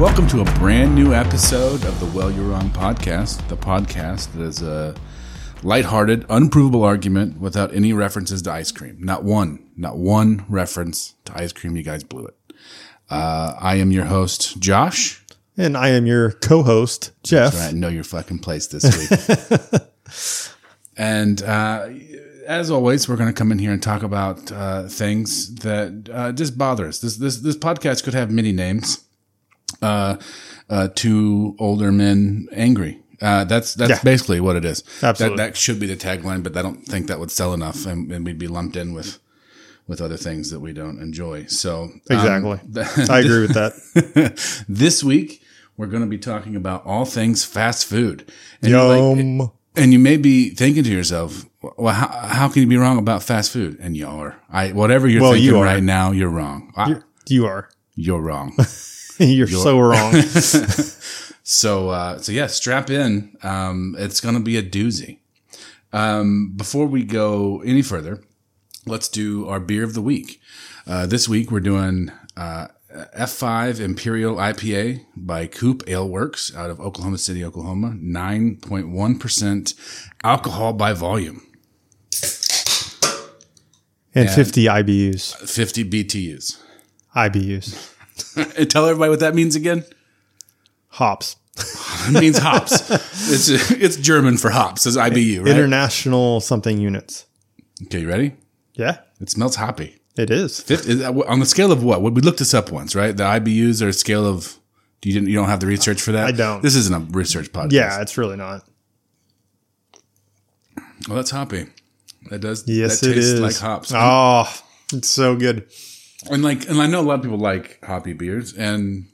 Welcome to a brand new episode of the Well You're Wrong podcast, the podcast that is a lighthearted, unprovable argument without any references to ice cream. Not one reference to ice cream. You guys blew it. I am your host, Josh. And I am your co-host, Jeff. That's right. Know your fucking place this week. And as always, we're going to come in here and talk about things that just bother us. This podcast could have many names. Two older men angry. That's basically what it is. Absolutely. That should be the tagline, but I don't think that would sell enough, and we'd be lumped in with other things that we don't enjoy. So exactly, I agree with that. This week we're going to be talking about all things fast food. And Yum. And you may be thinking to yourself, well, how can you be wrong about fast food? And you are. Whatever you're thinking right now, you're wrong. You are. You're wrong. You're so wrong. So yeah, strap in. It's going to be a doozy. Before we go any further, let's do our beer of the week. This week we're doing F5 Imperial IPA by Coop Ale Works out of Oklahoma City, Oklahoma. 9.1% alcohol by volume. And 50 IBUs. 50 BTUs. IBUs. And tell everybody what that means again. Hops. It means hops. It's German for hops. It's IBU, right? International something units. Okay, you ready? Yeah. It smells hoppy. It is. On the scale of what? We looked this up once, right? The IBUs are a scale of. You don't have the research for that? I don't. This isn't a research podcast. Yeah, it's really not. Well, that's hoppy. That does. Yes, that it tastes is. like hops. Oh, it's so good. And I know a lot of people like hoppy beers, and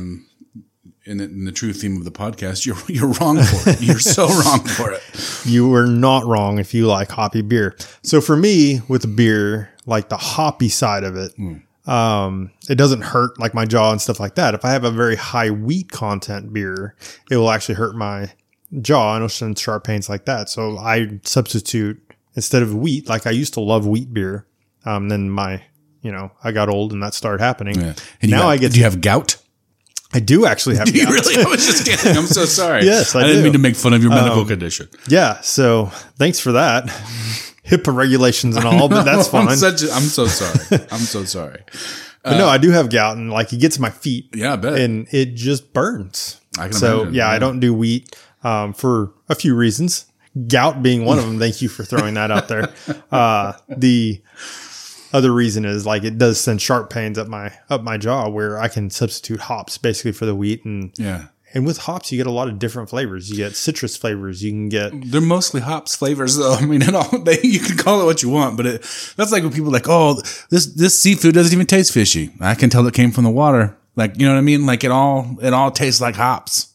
in the true theme of the podcast, you're wrong for it. You're so wrong for it. You were not wrong if you like hoppy beer. So for me, with beer, like the hoppy side of it, it doesn't hurt like my jaw and stuff like that. If I have a very high wheat content beer, it will actually hurt my jaw and it'll send sharp pains like that. So I substitute instead of wheat, like I used to love wheat beer. Then I got old and that started happening. Yeah. And do you have gout? I do actually have Do you gout. really? I was just kidding. I'm so sorry. Yes, I didn't do. mean to make fun of your medical condition. Yeah. So thanks for that. HIPAA regulations and all, but that's fine. I'm so sorry. I'm so sorry. But no, I do have gout and like it gets my feet. Yeah, I bet. And it just burns. I can imagine. Yeah, I don't do wheat for a few reasons. Gout being one of them. Thank you for throwing that out there. The other reason is like it does send sharp pains up my jaw where I can substitute hops basically for the wheat. And with hops, you get a lot of different flavors. You get citrus flavors. You can get. They're mostly hops flavors, though. I mean, you can call it what you want, but that's like when people are like, oh, this seafood doesn't even taste fishy. I can tell it came from the water. Like, you know what I mean? Like it all tastes like hops.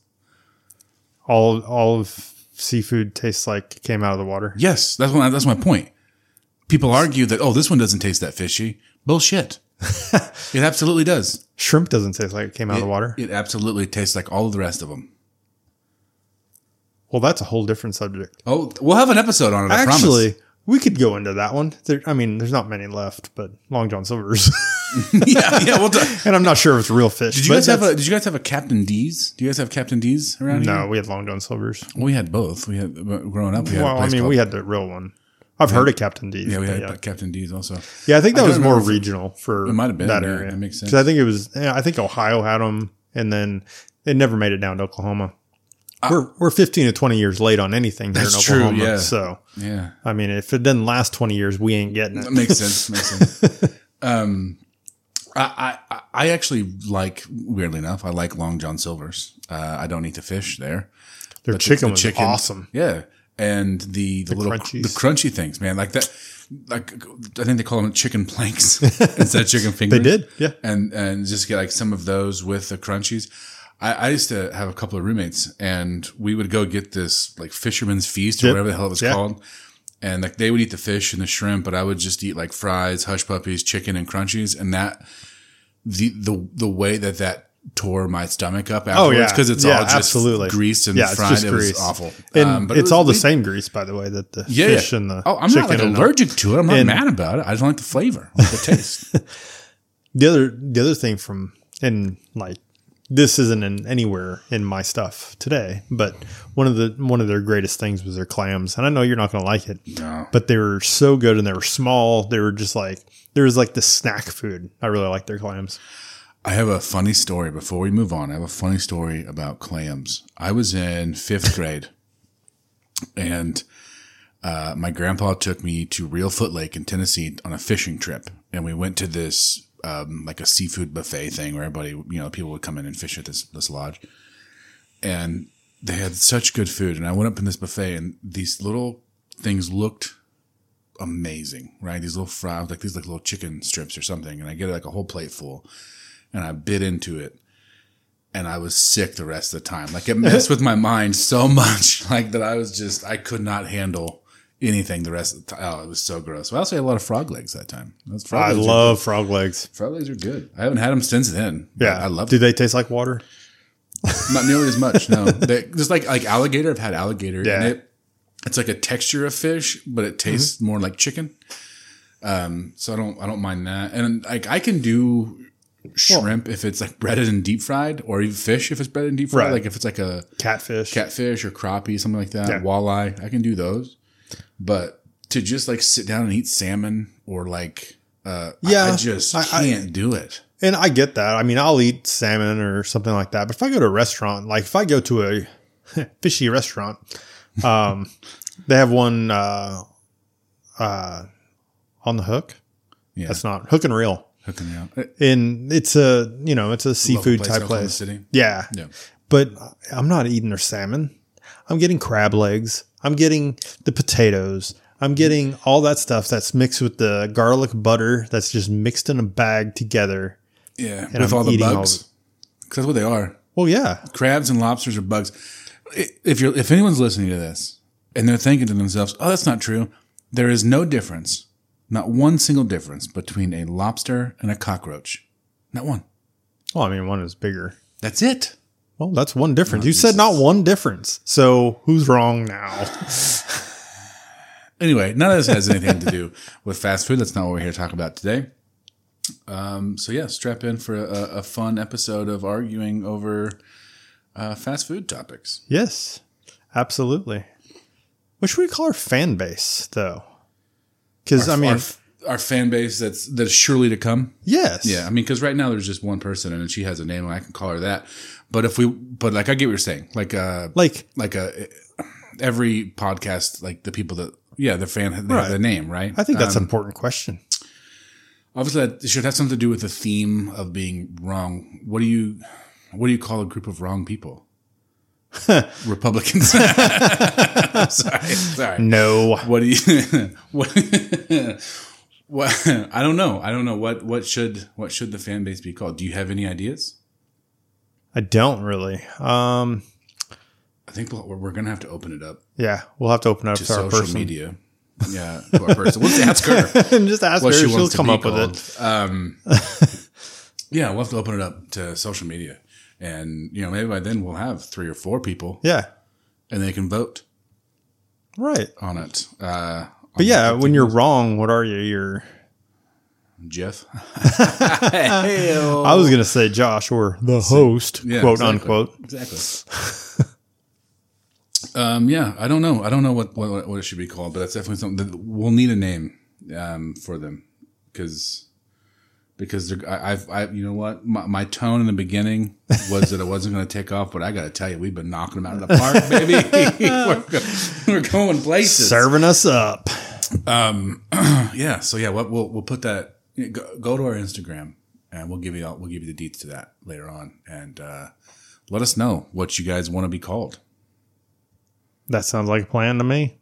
All of seafood tastes like it came out of the water. Yes, that's my point. People argue that, this one doesn't taste that fishy. Bullshit. It absolutely does. Shrimp doesn't taste like it came out of the water. It absolutely tastes like all of the rest of them. Well, that's a whole different subject. Oh, we'll have an episode on it, I promise. Actually, we could go into that one. There's not many left, but Long John Silver's. yeah. And I'm not sure if it's real fish. Did you guys have a Captain D's? Do you guys have Captain D's around here? No, we had Long John Silver's. We had both. We had growing up. We had the real one. I've heard of Captain D's. Yeah, we had Captain D's also. Yeah, I think that was more regional for it might have been, that area. That makes sense. Because I think Ohio had them, and then it never made it down to Oklahoma. We're 15 to 20 years late on anything here in Oklahoma. True, yeah. So, yeah. I mean, if it doesn't last 20 years, we ain't getting it. That makes sense. I actually like, weirdly enough, I like Long John Silver's. I don't eat the fish there. Their chicken was awesome. Yeah. And the little crunchies. The crunchy things, man, like that. Like I think they call them chicken planks instead of chicken fingers. They did, yeah. And just get like some of those with the crunchies. I used to have a couple of roommates, and we would go get this like fisherman's feast or whatever the hell it was called. And like they would eat the fish and the shrimp, but I would just eat like fries, hush puppies, chicken, and crunchies. And that the way that tore my stomach up afterwards because it's all just grease and fried. It was awful. And but it's all the same grease, by the way, that the fish and the I'm not like allergic to it. I'm not mad about it. I just don't like the flavor, I like the taste. The other thing from like this isn't anywhere in my stuff today, but one of their greatest things was their clams. And I know you're not going to like it, but they were so good and they were small. They were just like, there was like the snack food. I really like their clams. I have a funny story before we move on. I have a funny story about clams. I was in 5th grade and my grandpa took me to Reelfoot Lake in Tennessee on a fishing trip. And we went to this like a seafood buffet thing where everybody, people would come in and fish at this lodge. And they had such good food. And I went up in this buffet and these little things looked amazing, right? These little fries, like these like little chicken strips or something. And I get like a whole plate full and I bit into it and I was sick the rest of the time. Like it messed with my mind so much like that I could not handle anything the rest of the time. Oh, it was so gross. I also had a lot of frog legs that time. I love frog legs. Frog legs are good. I haven't had them since then. Yeah. I love them. Do they taste like water? Not nearly as much, no. Just like alligator. I've had alligator. Yeah. And it's like a texture of fish, but it tastes more like chicken. So I don't mind that. And like I can do shrimp if it's like breaded and deep fried, or even fish if it's breaded and deep fried. Right. Like if it's like a catfish or crappie, something like that. Yeah. Walleye, I can do those. But to just like sit down and eat salmon or like, I just can't do it. And I get that. I mean, I'll eat salmon or something like that. But if I go to a restaurant, like if I go to a fishy restaurant, they have one on the Hook. Yeah. That's not Hook and Reel. Hook and Reel. And it's a seafood type place. Yeah. But I'm not eating their salmon. I'm getting crab legs. I'm getting the potatoes. I'm getting all that stuff that's mixed with the garlic butter that's just mixed in a bag together. Yeah, with all the bugs. Because that's what they are. Well, yeah. Crabs and lobsters are bugs. If anyone's listening to this and they're thinking to themselves, oh, that's not true. There is no difference, not one single difference between a lobster and a cockroach. Not one. Well, I mean, one is bigger. That's it. Well, that's one difference. You said not one difference. So who's wrong now? Anyway, none of this has anything to do with fast food. That's not what we're here to talk about today. So yeah, strap in for a fun episode of arguing over fast food topics. Yes, absolutely. What should we call our fan base, though? Because our fan base that's surely to come. Yes. Yeah. I mean, because right now there's just one person and she has a name and I can call her that. But like I get what you're saying. Every podcast, like the people that, the fan have the name, right? I think that's an important question. Obviously, it should have something to do with the theme of being wrong. What do you call a group of wrong people? Republicans. Sorry. No. What do you? What? I don't know. What should the fan base be called? Do you have any ideas? I don't really. I think we're gonna have to open it up. Yeah, we'll have to open it up to our social person. media. Yeah, to our person. Let's ask her. Just ask her. She'll come up with it. Yeah, we'll have to open it up to social media, and maybe by then we'll have 3 or 4 people. Yeah, and they can vote. Right on it. But yeah, when you're wrong, what are you? You're Jeff. I was gonna say Josh or the host, quote unquote. Exactly. I don't know. I don't know what it should be called, but that's definitely something that we'll need a name for them because I you know what, my tone in the beginning was that it wasn't going to take off, but I got to tell you, we've been knocking them out of the park, baby. we're going places, serving us up. Yeah. So yeah, we'll put that. Go to our Instagram and we'll give you the deets to that later on, and let us know what you guys want to be called. That sounds like a plan to me.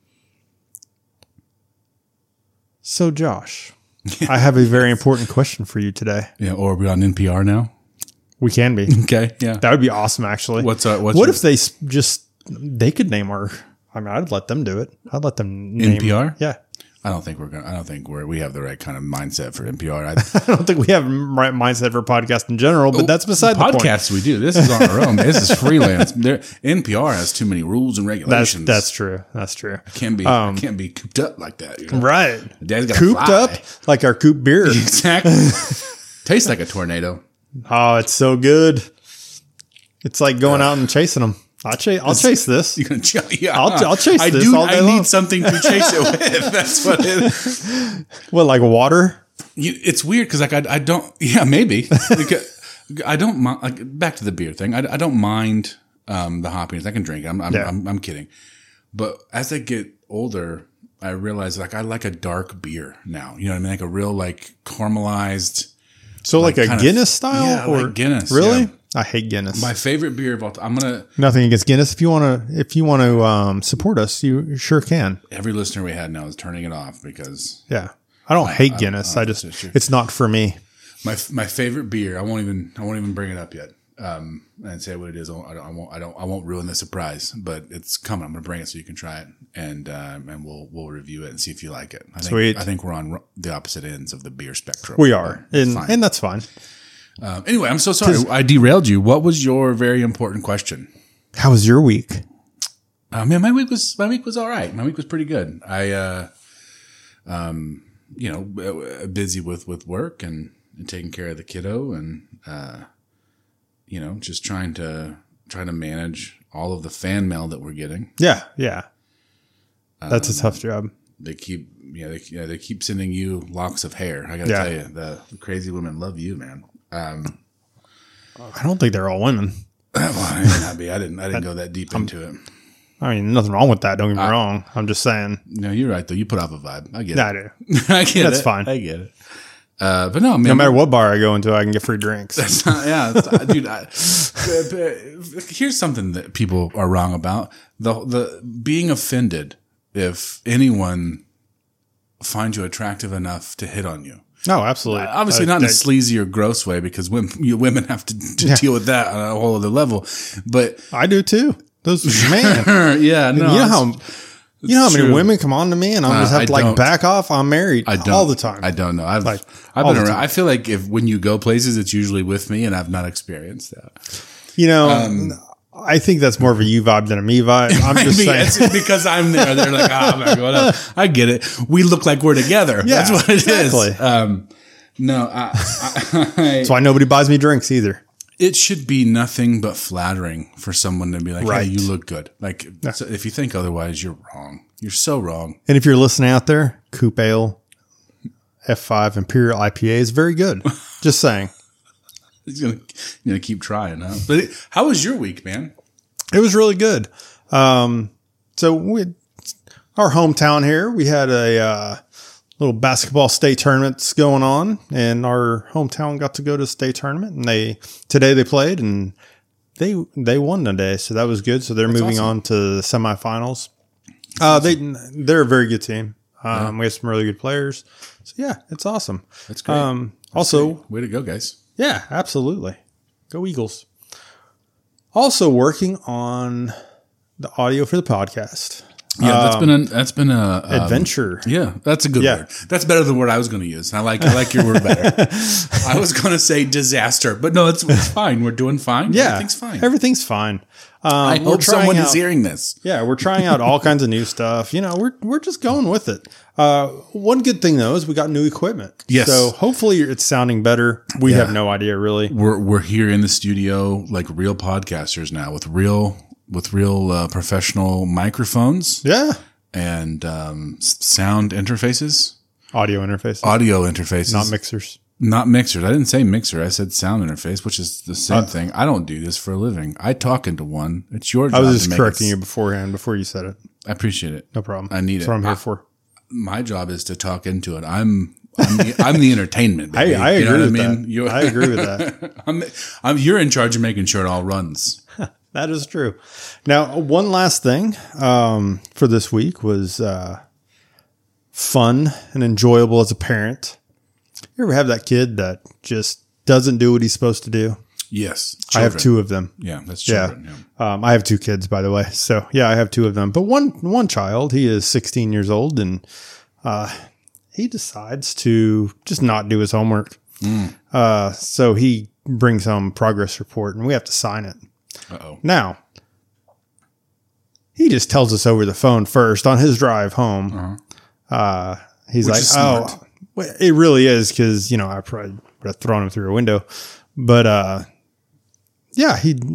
So, Josh, I have a very important question for you today. Yeah, or are we on NPR now? We can be. Okay, yeah. That would be awesome, actually. What if they could name our... I mean, I'd let them do it. I'd let them name... NPR? Yeah. I don't think we have the right kind of mindset for NPR. I don't think we have the right mindset for podcast in general, but that's beside the point. Podcasts we do. This is on our own. This is freelance. NPR has too many rules and regulations. That's true. That's true. I can't be cooped up like that. Right. Dad's got cooped up like our coop beer. Exactly. Tastes like a tornado. Oh, it's so good. It's like going out and chasing them. I'll chase this. You're gonna yeah, I'll chase this do, all day I long. need something to chase it with. That's what it is. What, like water? It's weird because like I don't. Yeah, maybe. I don't mind. Like, back to the beer thing. I don't mind the hoppiness. I can drink it. I'm kidding. But as I get older, I realize like I like a dark beer now. You know what I mean? Like a real like caramelized. So like a Guinness style? Yeah, or like Guinness. Really? Yeah. I hate Guinness. My favorite beer of all time. Nothing against Guinness. If you want to support us, you sure can. Every listener we had now is turning it off because I don't hate Guinness. It's not for me. My favorite beer. I won't even bring it up yet. And say what it is. I won't ruin the surprise, but it's coming. I'm going to bring it so you can try it, and we'll review it and see if you like it. Sweet. I think we're on the opposite ends of the beer spectrum. We are, and that's fine. Anyway, I'm so sorry I derailed you. What was your very important question? How was your week? Man, my week was all right. My week was pretty good. I busy with work and taking care of the kiddo and just trying to manage all of the fan mail that we're getting. Yeah. That's a tough job. They keep sending you locks of hair. I got to tell you, the crazy women love you, man. I don't think they're all women. Well, I may not be. I didn't go that deep into it. I mean, nothing wrong with that. Don't get me wrong. I'm just saying. No, you're right though. You put off a vibe. I get it. I do. I get it. That's fine. I get it. But no, man. No matter what bar I go into, I can get free drinks. That's not, dude. Here's something that people are wrong about: the being offended if anyone finds you attractive enough to hit on you. No, absolutely. Obviously, not in a sleazy or gross way, because women have to deal with that on a whole other level. But I do too. Those man, yeah, no, you know how many women come on to me and I just have to back off. I'm married all the time. I don't know. I've been around. I feel like when you go places, it's usually with me, and I've not experienced that. I think that's more of a you vibe than a me vibe. I'm just saying. It's because I'm there. They're like, oh man, whatever. I get it. We look like we're together. Yeah, that's what it is. No, that's why nobody buys me drinks either. It should be nothing but flattering for someone to be like, right. Hey, you look good. Like, so if you think otherwise, you're wrong. You're so wrong. And if you're listening out there, Coupe Ale, F5 Imperial IPA is very good. Just saying. He's gonna keep trying, huh? But how was your week, man? It was really good. So our hometown here, we had a little basketball state tournaments going on, and our hometown got to go to the state tournament. And today they played, and they won today, so that was good. So they're moving on to the semifinals. They're a very good team. We have some really good players. So yeah, it's awesome. That's great. Way to go, guys. Yeah, absolutely. Go Eagles. Also working on the audio for the podcast. Yeah, that's been a adventure. Yeah, that's a good word. That's better than the word I was going to use. I like your word better. I was going to say disaster, but no, it's fine. We're doing fine. Yeah, everything's fine. I hope someone is hearing this. Yeah, we're trying out all kinds of new stuff. We're just going with it. One good thing though is we got new equipment. Yes. So hopefully it's sounding better. We have no idea really. We're here in the studio like real podcasters now with real professional microphones. Yeah. And sound interfaces. Audio interfaces. Not mixers. I didn't say mixer. I said sound interface, which is the same thing. I don't do this for a living. I talk into one. It's your job. I was just correcting you beforehand, before you said it. I appreciate it. No problem. I need it. That's what I'm here for. My job is to talk into it. I'm the entertainment. Baby. I agree with that. I agree with that. You're in charge of making sure it all runs. That is true. Now, one last thing for this week was fun and enjoyable as a parent. You ever have that kid that just doesn't do what he's supposed to do? Yes. Children. I have two of them. Yeah, that's children. Yeah. I have two kids, by the way. So, yeah, I have two of them. But one child, he is 16 years old, and he decides to just not do his homework. So he brings home a progress report, and we have to sign it. Uh-oh. Now, he just tells us over the phone first on his drive home. He's like, oh, it really is, because, I probably would have thrown him through a window. But, yeah, he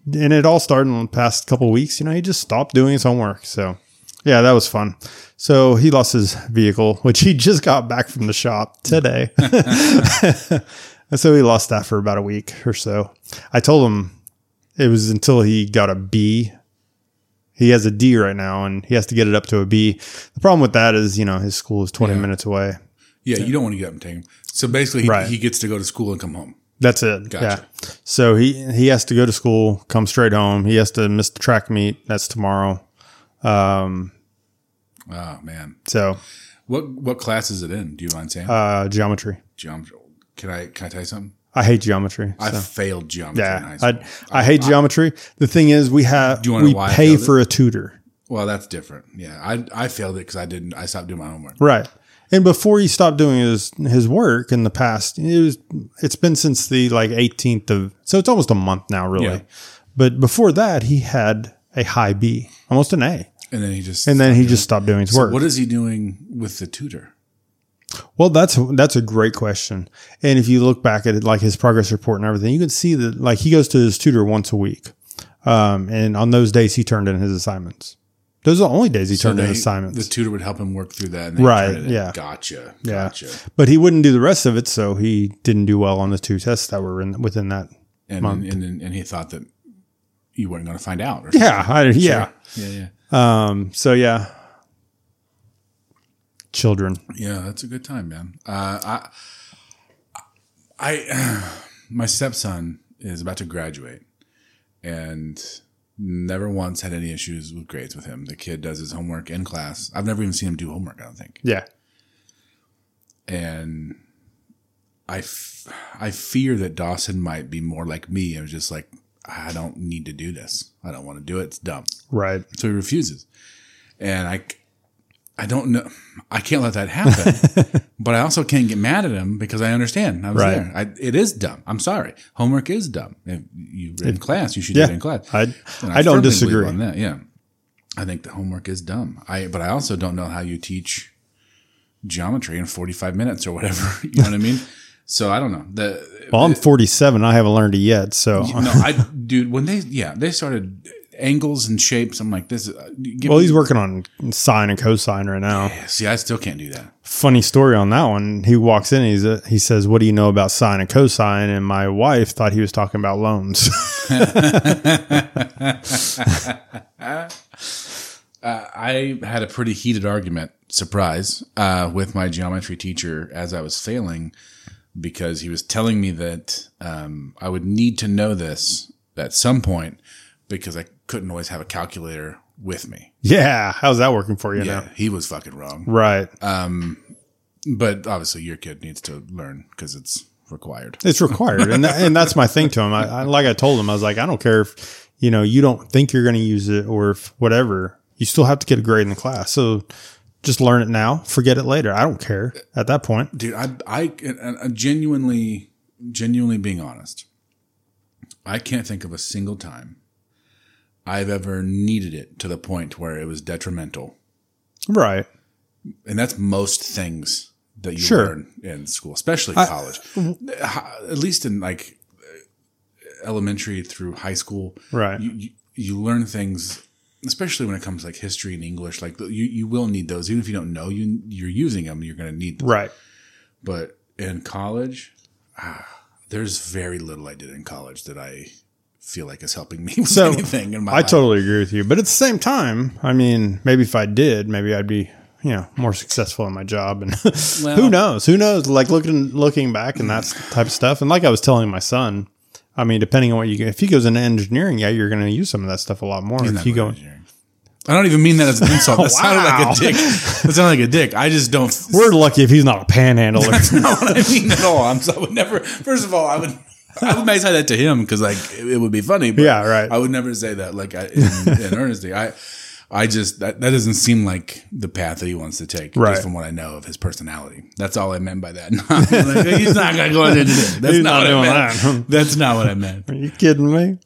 and it all started in the past couple of weeks. He just stopped doing his homework. So yeah, that was fun. So he lost his vehicle, which he just got back from the shop today. And so he lost that for about a week or so. I told him it was until he got a B. He has a D right now, and he has to get it up to a B. The problem with that is, his school is 20 minutes away. Yeah, you don't want to get up and take him. So basically, he gets to go to school and come home. That's it. Gotcha. Yeah. So he has to go to school, come straight home. He has to miss the track meet. That's tomorrow. Oh, man. So what class is it in? Do you mind saying? Geometry. Geometry. Can I tell you something? I hate geometry. I failed geometry in high Yeah, school. I hate geometry. The thing is, we pay for a tutor. Well, that's different. Yeah, I failed it because I stopped doing my homework. Right. And before he stopped doing his work in the past, it's been since the 18th of, so it's almost a month now, really. Yeah. But before that, he had a high B, almost an A. And then he just stopped doing his work. What is he doing with the tutor? Well, that's a great question. And if you look back at it, his progress report and everything, you can see that he goes to his tutor once a week. And on those days he turned in his assignments. Those are the only days he turned in assignments. The tutor would help him work through that. And right. Yeah. Gotcha. But he wouldn't do the rest of it. So he didn't do well on the 2 tests that were within that month. And he thought that you weren't going to find out. Or yeah. Yeah. So yeah. Children. Yeah, that's a good time, man. My stepson is about to graduate and never once had any issues with grades with him. The kid does his homework in class. I've never even seen him do homework, I don't think. Yeah. And I fear that Dawson might be more like me. I was just like, I don't need to do this. I don't want to do it. It's dumb. Right. So he refuses. And I don't know. I can't let that happen, but I also can't get mad at him because I understand. I was there. It is dumb. I'm sorry. Homework is dumb. If you're in class, you should do it in class. I don't disagree on that. Yeah. I think the homework is dumb. But I also don't know how you teach geometry in 45 minutes or whatever. You know what I mean? So I don't know. I'm 47. I haven't learned it yet. So dude, when they started angles and shapes, I'm like, this. He's working on sine and cosine right now. Yeah, see, I still can't do that. Funny story on that one. He walks in, he says, "What do you know about sine and cosine?" And my wife thought he was talking about loans. I had a pretty heated argument, surprise, with my geometry teacher as I was failing, because he was telling me that I would need to know this at some point because I couldn't always have a calculator with me. Yeah. How's that working for you now? He was fucking wrong. Right. But obviously your kid needs to learn because it's required. It's required. And that's my thing to him. Like I told him, I was like, I don't care if, you don't think you're going to use it or if whatever, you still have to get a grade in the class. So just learn it now, forget it later. I don't care at that point. Dude, I genuinely being honest, I can't think of a single time I've ever needed it to the point where it was detrimental. Right. And that's most things that you learn in school, especially college. At least in elementary through high school. Right. You learn things, especially when it comes to history and English. You will need those. Even if you don't know you're using them, you're going to need them. Right. But in college, there's very little I did in college that I feel like is helping me with anything in my life. I totally agree with you. But at the same time, I mean, maybe if I did, maybe I'd be, more successful in my job. And who knows? Like looking back and that type of stuff. And like I was telling my son, I mean, depending on if he goes into engineering, you're going to use some of that stuff a lot more. If you go engineering. I don't even mean that as an insult. That sounded like a dick. That sounded like a dick. I just don't. We're lucky if he's not a panhandler. That's not what I mean at all. I would never. First of all, I would say that to him because it would be funny. But yeah, right. I would never say that in earnestly. I just that doesn't seem like the path that he wants to take. Right. Just from what I know of his personality. That's all I meant by that. He's not going to go into it. That's not what I meant. That. That's not what I meant. Are you kidding me?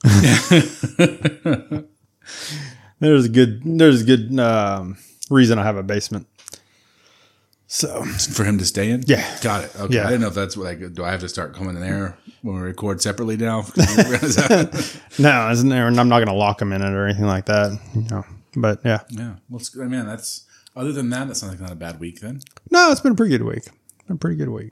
There's a good reason I have a basement. So for him to stay in? Yeah. Got it. Okay. Yeah. I didn't know if that's do I have to start coming in there When we record separately now. No, I'm not going to lock them in it or anything like that. You know, but yeah. Yeah. Well, man, that's other than that sounds like not a bad week then. No, it's been a pretty good week. Been a pretty good week.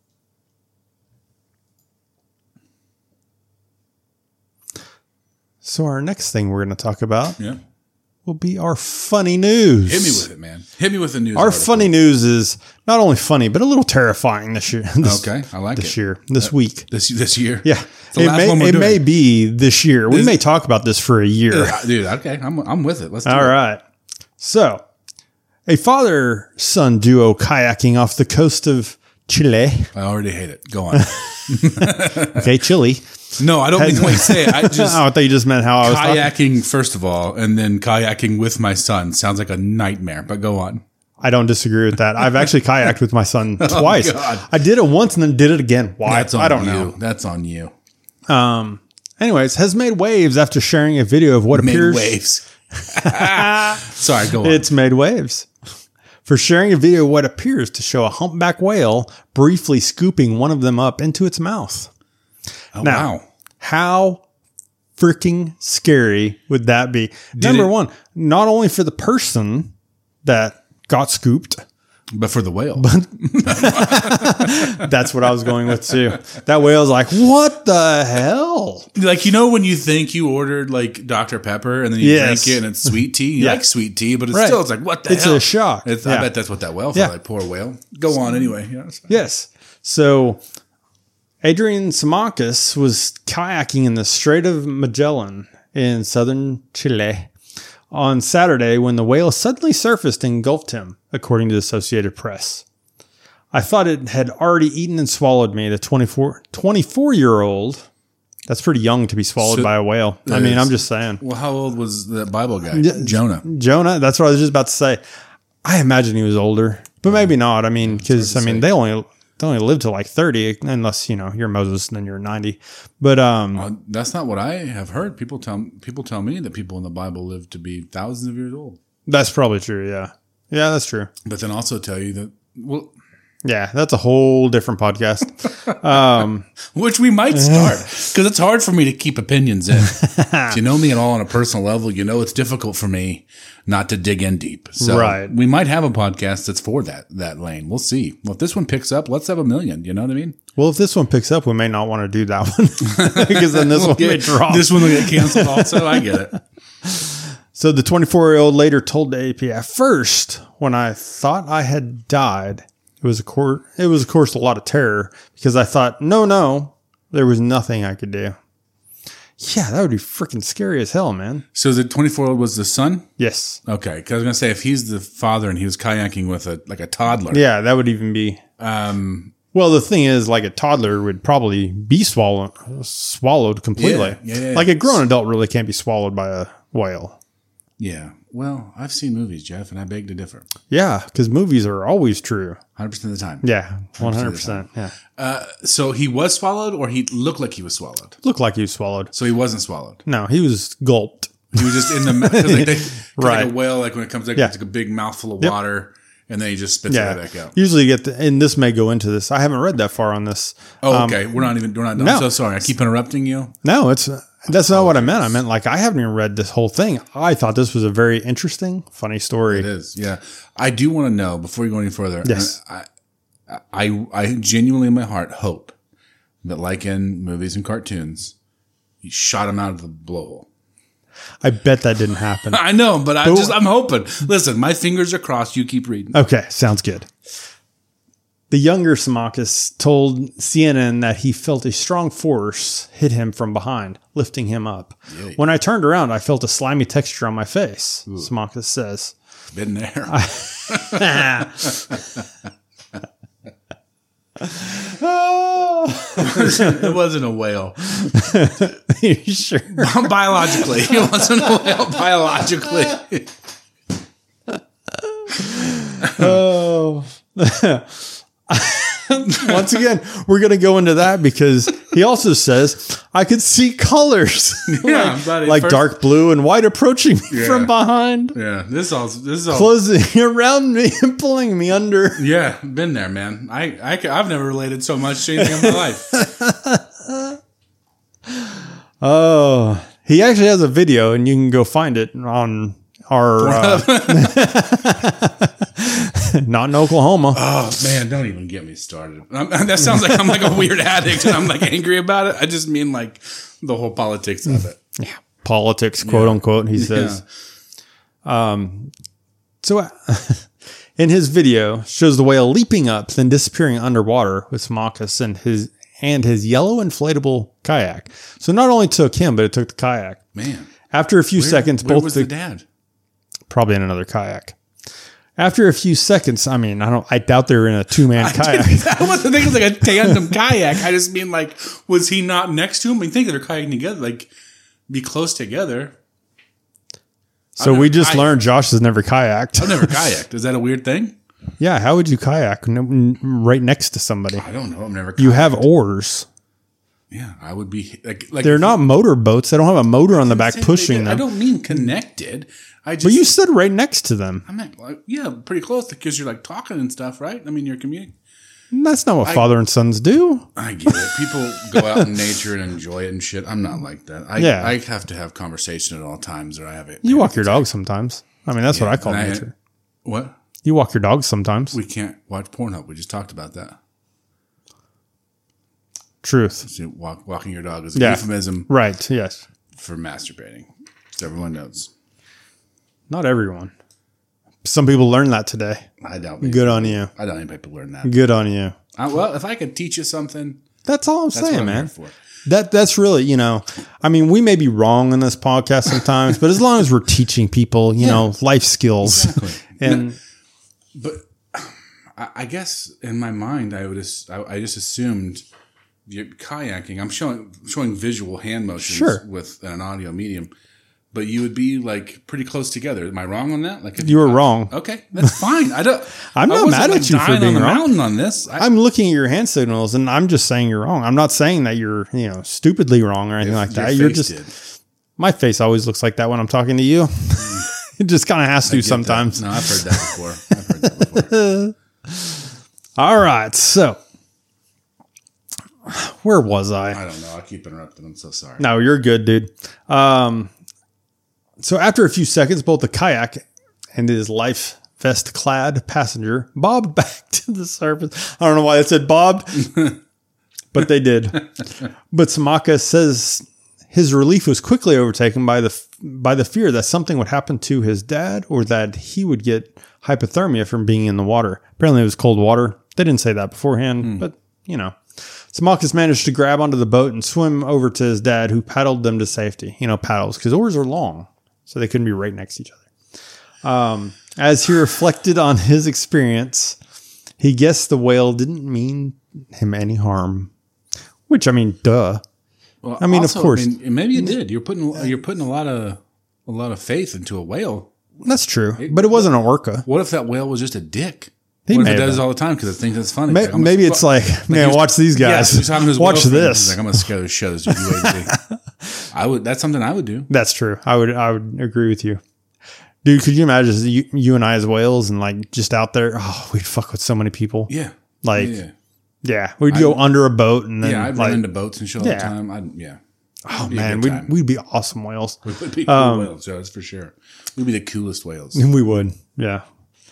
So our next thing we're going to talk about will be our funny news. Hit me with it, man. Hit me with the news. Our funny news is not only funny, but a little terrifying this year. Okay, I like this year, this week. This year? Yeah. It may be this year. We may talk about this for a year. Dude, okay. I'm with it. Let's do it. All right. So, a father-son duo kayaking off the coast of Chile. I already hate it. Go on. Okay, Chile. No, I don't mean the way you say it. I thought you just meant how I was kayaking, first of all, and then kayaking with my son. Sounds like a nightmare, but go on. I don't disagree with that. I've actually kayaked with my son twice. I did it once and then did it again. Why? I don't know. That's on you. Anyways, has made waves after sharing a video of what appears... Made waves. Sorry, go on. It's made waves. For sharing a video of what appears to show a humpback whale briefly scooping one of them up into its mouth. Oh, now, wow. How freaking scary would that be? Number one, not only for the person that got scooped, but for the whale. That's what I was going with too. That whale's like, what the hell? Like, you know, when you think you ordered like Dr. Pepper and then you drink it and it's sweet tea. You like sweet tea, but it's still, it's like, what the hell? It's a shock. I bet that's what that whale felt like. Poor whale. Go on anyway. Yes. So Adrian Simakis was kayaking in the Strait of Magellan in southern Chile on Saturday when the whale suddenly surfaced and engulfed him, according to the Associated Press. I thought it had already eaten and swallowed me, the 24-year-old. That's pretty young to be swallowed by a whale. I mean, I'm just saying. Well, how old was that Bible guy? Jonah. Jonah, that's what I was just about to say. I imagine he was older, but maybe not. I mean, because, they only live to like 30, unless, you're Moses and then you're 90. But that's not what I have heard. People tell me that people in the Bible live to be thousands of years old. That's probably true, yeah. Yeah, that's true. But then also tell you that, well... Yeah, that's a whole different podcast. Which we might start, because it's hard for me to keep opinions in. If you know me at all on a personal level, you know it's difficult for me not to dig in deep. So we might have a podcast that's for that lane. We'll see. Well, if this one picks up, let's have 1 million. You know what I mean? Well, if this one picks up, we may not want to do that one, because then this one may drop. This one will get canceled also. I get it. So the 24-year-old later told the AP, at first, when I thought I had died, it was of course a lot of terror, because I thought, no, there was nothing I could do. Yeah, that would be freaking scary as hell, man. So the 24-year-old was the son? Yes. Okay, because I was going to say, if he's the father and he was kayaking with a toddler. Yeah, that would even be... well, the thing is, like, a toddler would probably be swallowed completely. Yeah. Like, a grown adult really can't be swallowed by a whale. Yeah. Well, I've seen movies, Jeff, and I beg to differ. Yeah, because movies are always true. 100% of the time. Yeah, 100%. Yeah. So he was swallowed, or he looked like he was swallowed? Looked like he was swallowed. So he wasn't swallowed? No, he was gulped. He was just in the mouth. Like a whale, like when it comes out, it's like a big mouthful of water, and then he just spits it back out. Usually you get and this may go into this. I haven't read that far on this. Oh, okay. We're not done. No. I'm so sorry. I keep interrupting you. No, that's not what I meant. I meant, like, I haven't even read this whole thing. I thought this was a very interesting, funny story. It is, yeah. I do want to know, before you go any further, yes. I genuinely in my heart hope that, like in movies and cartoons, he shot him out of the blowhole. I bet that didn't happen. I know, but I'm hoping. Listen, my fingers are crossed. You keep reading. Okay, sounds good. The younger Simakis told CNN that he felt a strong force hit him from behind, lifting him up. Yay. When I turned around, I felt a slimy texture on my face, Simakis says. Been there. It wasn't a whale. You sure? Biologically. It wasn't a whale biologically. Oh. Once again, we're going to go into that because he also says, I could see colors. like dark blue and white approaching me from behind. Yeah, this is all closing around me and pulling me under. Yeah, been there, man. I've never related so much to anything in my life. Oh, he actually has a video, and you can go find it on our not in Oklahoma. Oh man, don't even get me started. That sounds like I'm like a weird addict and I'm like angry about it. I just mean like the whole politics of it. Yeah, politics, quote unquote. He says. So in his video, shows the whale leaping up, then disappearing underwater with Samachus and his yellow inflatable kayak. So not only took him, but it took the kayak. Man. After a few seconds, where both was the dad? Probably in another kayak. After a few seconds, I mean, I doubt they were in a 2-man kayak. I wasn't thinking like a tandem kayak. I just mean like, was he not next to him? I think they're kayaking together, like be close together. So we just learned Josh has never kayaked. I've never kayaked. Is that a weird thing? Yeah. How would you kayak right next to somebody? I don't know. I've never kayaked. You have oars. Yeah, I would be like they're not motor boats. They don't have a motor on the back pushing them. I don't mean connected. But you stood right next to them. I meant like, yeah, pretty close because you're like talking and stuff, right? I mean, you're communicating. That's not what father and sons do. I get it. People go out in nature and enjoy it and shit. I'm not like that. I have to have conversation at all times, or I have it. You walk your dog sometimes. I mean, that's what I call nature. What? You walk your dog sometimes. We can't watch Pornhub. We just talked about that. Truth. So walking your dog is a euphemism, right? Yes, for masturbating. So everyone knows. Not everyone. Some people learn that today. I doubt. Good on you. I doubt any people learn that. Good on you. Well, if I could teach you something, that's all I'm saying, man. That's really, I mean, we may be wrong in this podcast sometimes, but as long as we're teaching people, life skills, but I guess in my mind, I just assumed you're kayaking. I'm showing visual hand motions with an audio medium. But you would be like pretty close together. Am I wrong on that? Like you were wrong. Okay, that's fine. I'm not mad at you for being wrong. Mountain on this. I'm looking at your hand signals, and I'm just saying you're wrong. I'm not saying that you're stupidly wrong or anything like that. You're just my face always looks like that when I'm talking to you. It just kind of has to sometimes. That. No, I've heard that before. All right, so where was I? I don't know. I keep interrupting. I'm so sorry. No, you're good, dude. So after a few seconds, both the kayak and his life vest clad passenger bobbed back to the surface. I don't know why they said bobbed, but they did. But Samachus says his relief was quickly overtaken by the fear that something would happen to his dad or that he would get hypothermia from being in the water. Apparently it was cold water. They didn't say that beforehand, but Samachus managed to grab onto the boat and swim over to his dad, who paddled them to safety. Paddles, because oars are long. So they couldn't be right next to each other. As he reflected on his experience, he guessed the whale didn't mean him any harm. Which, I mean, duh. Well, I mean, also, of course. Maybe it did. You're putting a lot of faith into a whale. That's true, but it wasn't an orca. What if that whale was just a dick? What if it does all the time because it thinks it's funny? Maybe it's like, man, watch these guys. Watch this. Like, I'm going to scare the shows. That's something I would do. That's true. I would agree with you. Dude, could you imagine you and I as whales and like just out there? Oh, we'd fuck with so many people. Yeah. Yeah. We'd go under a boat and then. Yeah, I'd run into boats and shit all the time. Oh, man. We'd be awesome whales. We would be cool whales, yeah, that's for sure. We'd be the coolest whales. We would. Yeah.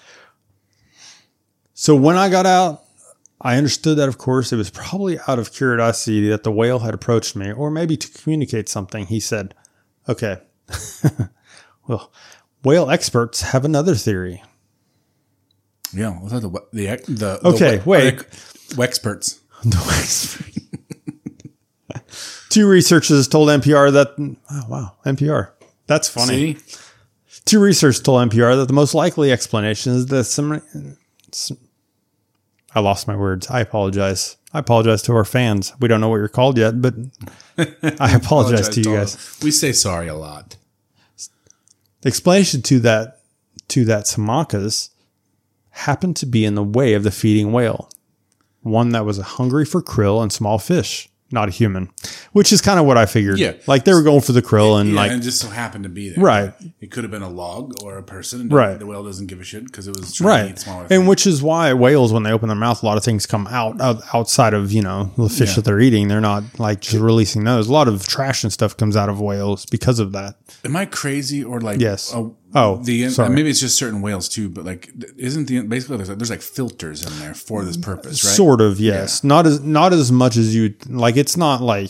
So when I got out, I understood that, of course, it was probably out of curiosity that the whale had approached me, or maybe to communicate something. He said, okay, well, whale experts have another theory. Yeah. Was that the experts. The experts. Two researchers told NPR that, oh, wow, NPR. That's funny. See? Two researchers told NPR that the most likely explanation is that I lost my words. I apologize. I apologize to our fans. We don't know what you're called yet, but I apologize to you guys. We say sorry a lot. The explanation to that Samachus happened to be in the way of the feeding whale, one that was hungry for krill and small fish. not a human, which is kind of what I figured. Yeah. Like they were going for the krill and like, and just so happened to be there. Right. It could have been a log or a person. And Right. The whale doesn't give a shit because it was trying to eat smaller things. And which is why whales, when they open their mouth, a lot of things come out outside of, the fish that they're eating. They're not like just releasing those. A lot of trash and stuff comes out of whales because of that. Am I crazy or like? Yes. Sorry. Maybe it's just certain whales too, but like, isn't basically there's like filters in there for this purpose, right? Sort of, yes. Yeah. Not as much as you like. It's not like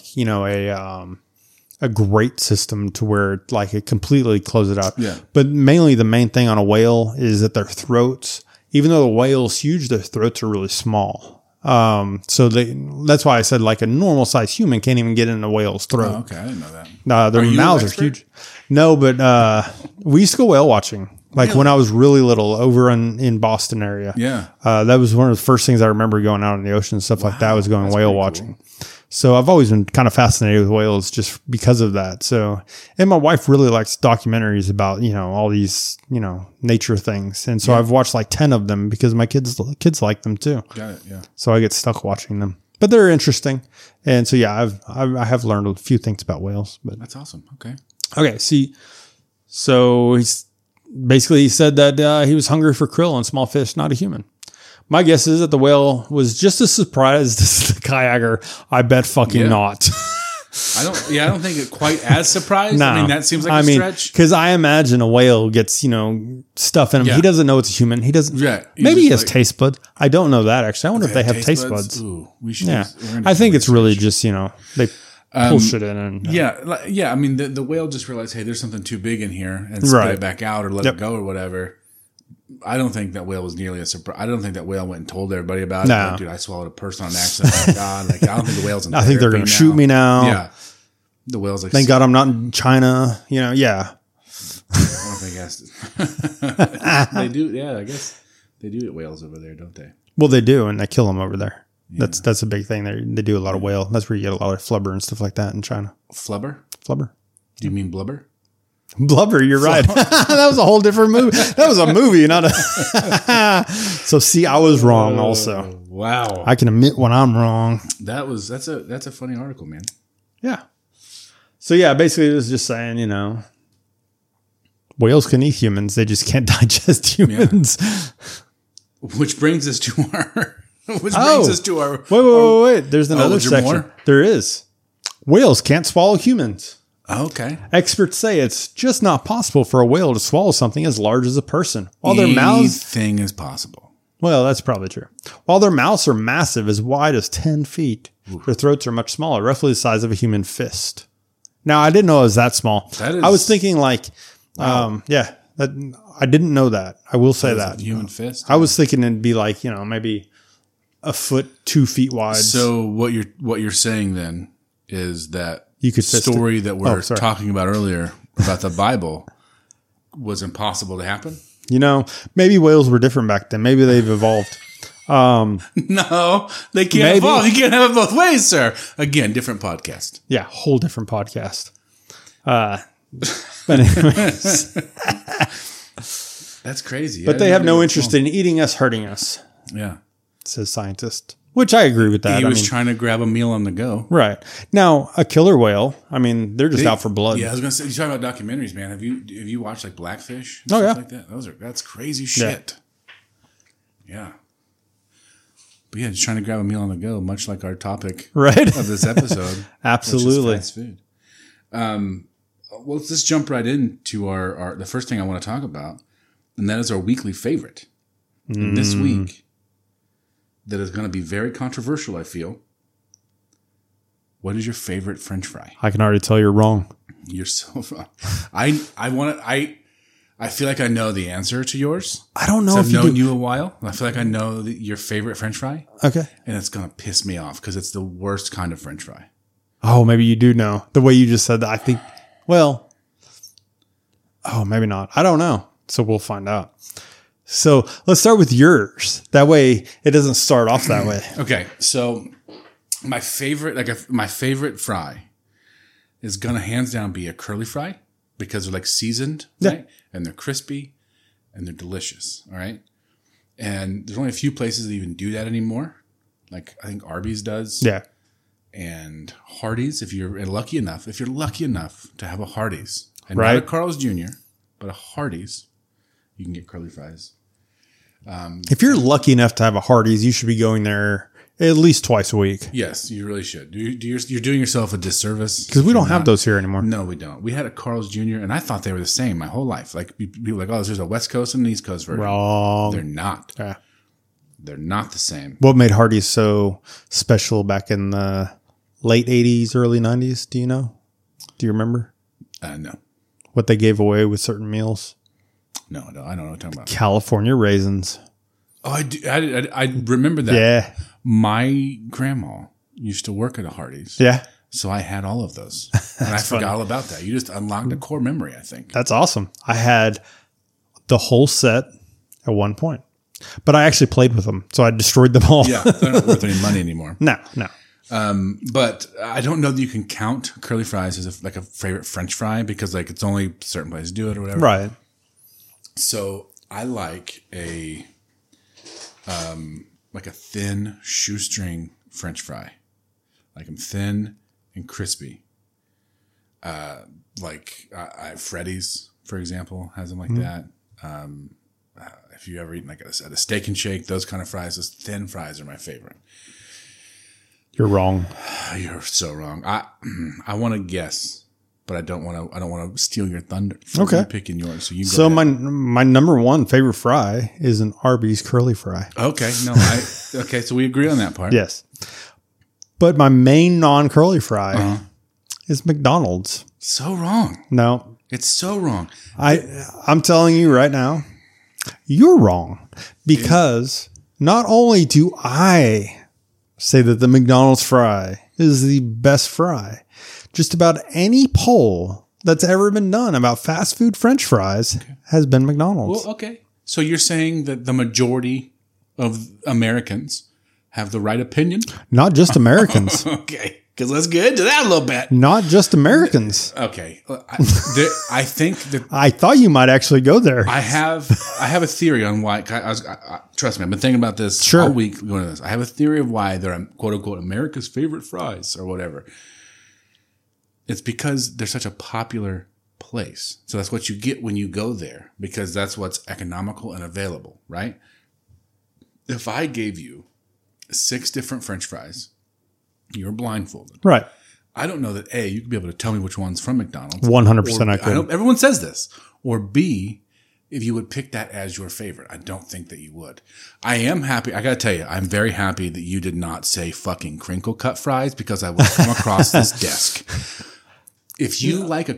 a great system to where like it completely closes it out. Yeah. But mainly the main thing on a whale is that their throats, even though the whale's huge, their throats are really small. So that's why I said like a normal sized human can't even get in a whale's throat. Oh, okay, I didn't know that. Their mouths are huge. No, but we used to go whale watching. Like when I was really little over in Boston area. Yeah. That was one of the first things I remember going out in the ocean and stuff like that was going whale watching. Cool. So I've always been kind of fascinated with whales just because of that. So, and my wife really likes documentaries about, all these, nature things. And so I've watched like 10 of them because my kids like them too. Got it. Yeah. So I get stuck watching them, but they're interesting. And so, yeah, I have learned a few things about whales, but that's awesome. Okay. See, so he said that he was hungry for krill and small fish, not a human. My guess is that the whale was just as surprised as the kayaker. I bet fucking not. I don't think it quite as surprised. No. I mean, that seems like a stretch. Because I imagine a whale gets, stuff in him. Yeah. He doesn't know it's a human. He doesn't. Yeah, maybe he has taste buds. I don't know that actually. I wonder if they have taste buds. Ooh, we should. Yeah. I think it's really just, they pull shit in. And, I mean, the whale just realized, hey, there's something too big in here and spit it back out or let it go or whatever. I don't think that whale was nearly as surprised. I don't think that whale went and told everybody about it. Like, dude, I swallowed a person on accident. Oh, God. Like, I don't think the whale's in I think they're going to shoot me now. Yeah. The whale's like, thank God I'm not in China. Yeah. I don't think it they do. Yeah, I guess they do eat whales over there, don't they? Well, they do, and they kill them over there. Yeah. That's a big thing. They do a lot of whale. That's where you get a lot of flubber and stuff like that in China. Flubber? Flubber. Do you mean blubber? Blubber, you're right. That was a whole different movie. That was a movie, not a. So see, I was wrong also. Wow. I can admit when I'm wrong. That's a funny article, man. Yeah. So yeah, basically it was just saying, whales can eat humans. They just can't digest humans. Yeah. Which brings us to our. Wait. There's another section. More? There is. Whales can't swallow humans. Okay. Experts say it's just not possible for a whale to swallow something as large as a person. While their mouths... Anything is possible. Well, that's probably true. While their mouths are massive, as wide as 10 feet, their throats are much smaller, roughly the size of a human fist. Now, I didn't know it was that small. I was thinking like, I didn't know that. I will say that. Human fist? I was thinking it'd be like, maybe a foot, 2 feet wide. So what you're saying then is that you could story that we're talking about earlier about the Bible was impossible to happen? Maybe whales were different back then. Maybe they've evolved. No, they can't evolve. You can't have it both ways, sir. Again, different podcast. Yeah, whole different podcast. But anyways. That's crazy. But they have no interest in eating us, hurting us. Yeah. Says scientist. Which I agree with that. He was trying to grab a meal on the go. Right. Now, a killer whale, they're just out for blood. Yeah, I was going to say, you're talking about documentaries, man. Have you watched like Blackfish? And stuff like that? That's crazy shit. Yeah. But yeah, just trying to grab a meal on the go, much like our topic of this episode. Absolutely. Fast food. Well, let's just jump right into our the first thing I want to talk about, and that is our weekly favorite. And this week, that is going to be very controversial, I feel. What is your favorite French fry? I can already tell you're wrong. You're so I feel like I know the answer to yours. I don't know if I've known you a while. I feel like I know your favorite French fry. Okay. And it's going to piss me off because it's the worst kind of French fry. Oh, maybe you do know. The way you just said that, I think, maybe not. I don't know. So we'll find out. So let's start with yours. That way it doesn't start off that way. Okay. So my favorite fry is going to hands down be a curly fry because they're like seasoned, right? And they're crispy and they're delicious. All right. And there's only a few places that even do that anymore. Like I think Arby's does. Yeah. and Hardee's. If you're lucky enough to have a Hardee's and Right. not a Carl's Jr., but a Hardee's, you can get curly fries. If you're lucky enough to have a Hardee's, you should be going there at least twice a week. Yes, you really should. You're doing yourself a disservice Because we don't have those here anymore. No, we don't. We had a Carl's Jr. and I thought they were the same my whole life. Like people were like, oh, there's a West Coast and an East Coast version. Wrong. They're not. Yeah. They're not the same. What made Hardee's so special back in the late 80s, early 90s? Do you know? Do you remember No, what they gave away with certain meals? no, I don't know what you're talking about. California raisins. Oh, I do. I remember that. Yeah. My grandma used to work at a Hardee's. Yeah. So I had all of those. And I forgot all about that. You just unlocked a core memory, I think. That's awesome. I had the whole set at one point, but I actually played with them. So I destroyed them all. Yeah, they're not worth any money anymore. No. But I don't know that you can count curly fries as a favorite French fry because like it's only certain places do it or whatever. Right. So I like a thin shoestring French fry. Like them thin and crispy. Freddy's, for example, has them like that. If you ever eaten like at a Steak and Shake, those kind of fries, those thin fries are my favorite. You're wrong. You're so wrong. I want to guess, but I don't want to steal your thunder. Okay. I'm picking yours. So you go So ahead. my number one favorite fry is an Arby's curly fry. Okay. No, okay. So we agree on that part. Yes. But my main non-curly fry is McDonald's. So wrong. No, It's so wrong. I'm telling you right now, you're wrong. Because not only do I say that the McDonald's fry is the best fry, just about any poll that's ever been done about fast food French fries has been McDonald's. Well, okay. So you're saying that the majority of Americans have the right opinion? Not just Americans. Okay. Because let's get into that a little bit. Not just Americans. Okay. I think that I thought you might actually go there. I have a theory on why. Trust me, I've been thinking about this all week. Going to this, I have a theory of why they're quote unquote America's favorite fries or whatever. It's because they're such a popular place. So that's what you get when you go there because that's what's economical and available, right? If I gave you 6 different French fries, you're blindfolded. Right. I don't know that A, you could be able to tell me which one's from McDonald's. 100% I could. Everyone says this. Or B, if you would pick that as your favorite. I don't think that you would. I am happy. I got to tell you, I'm very happy that you did not say fucking crinkle cut fries because I would come across this desk. If you like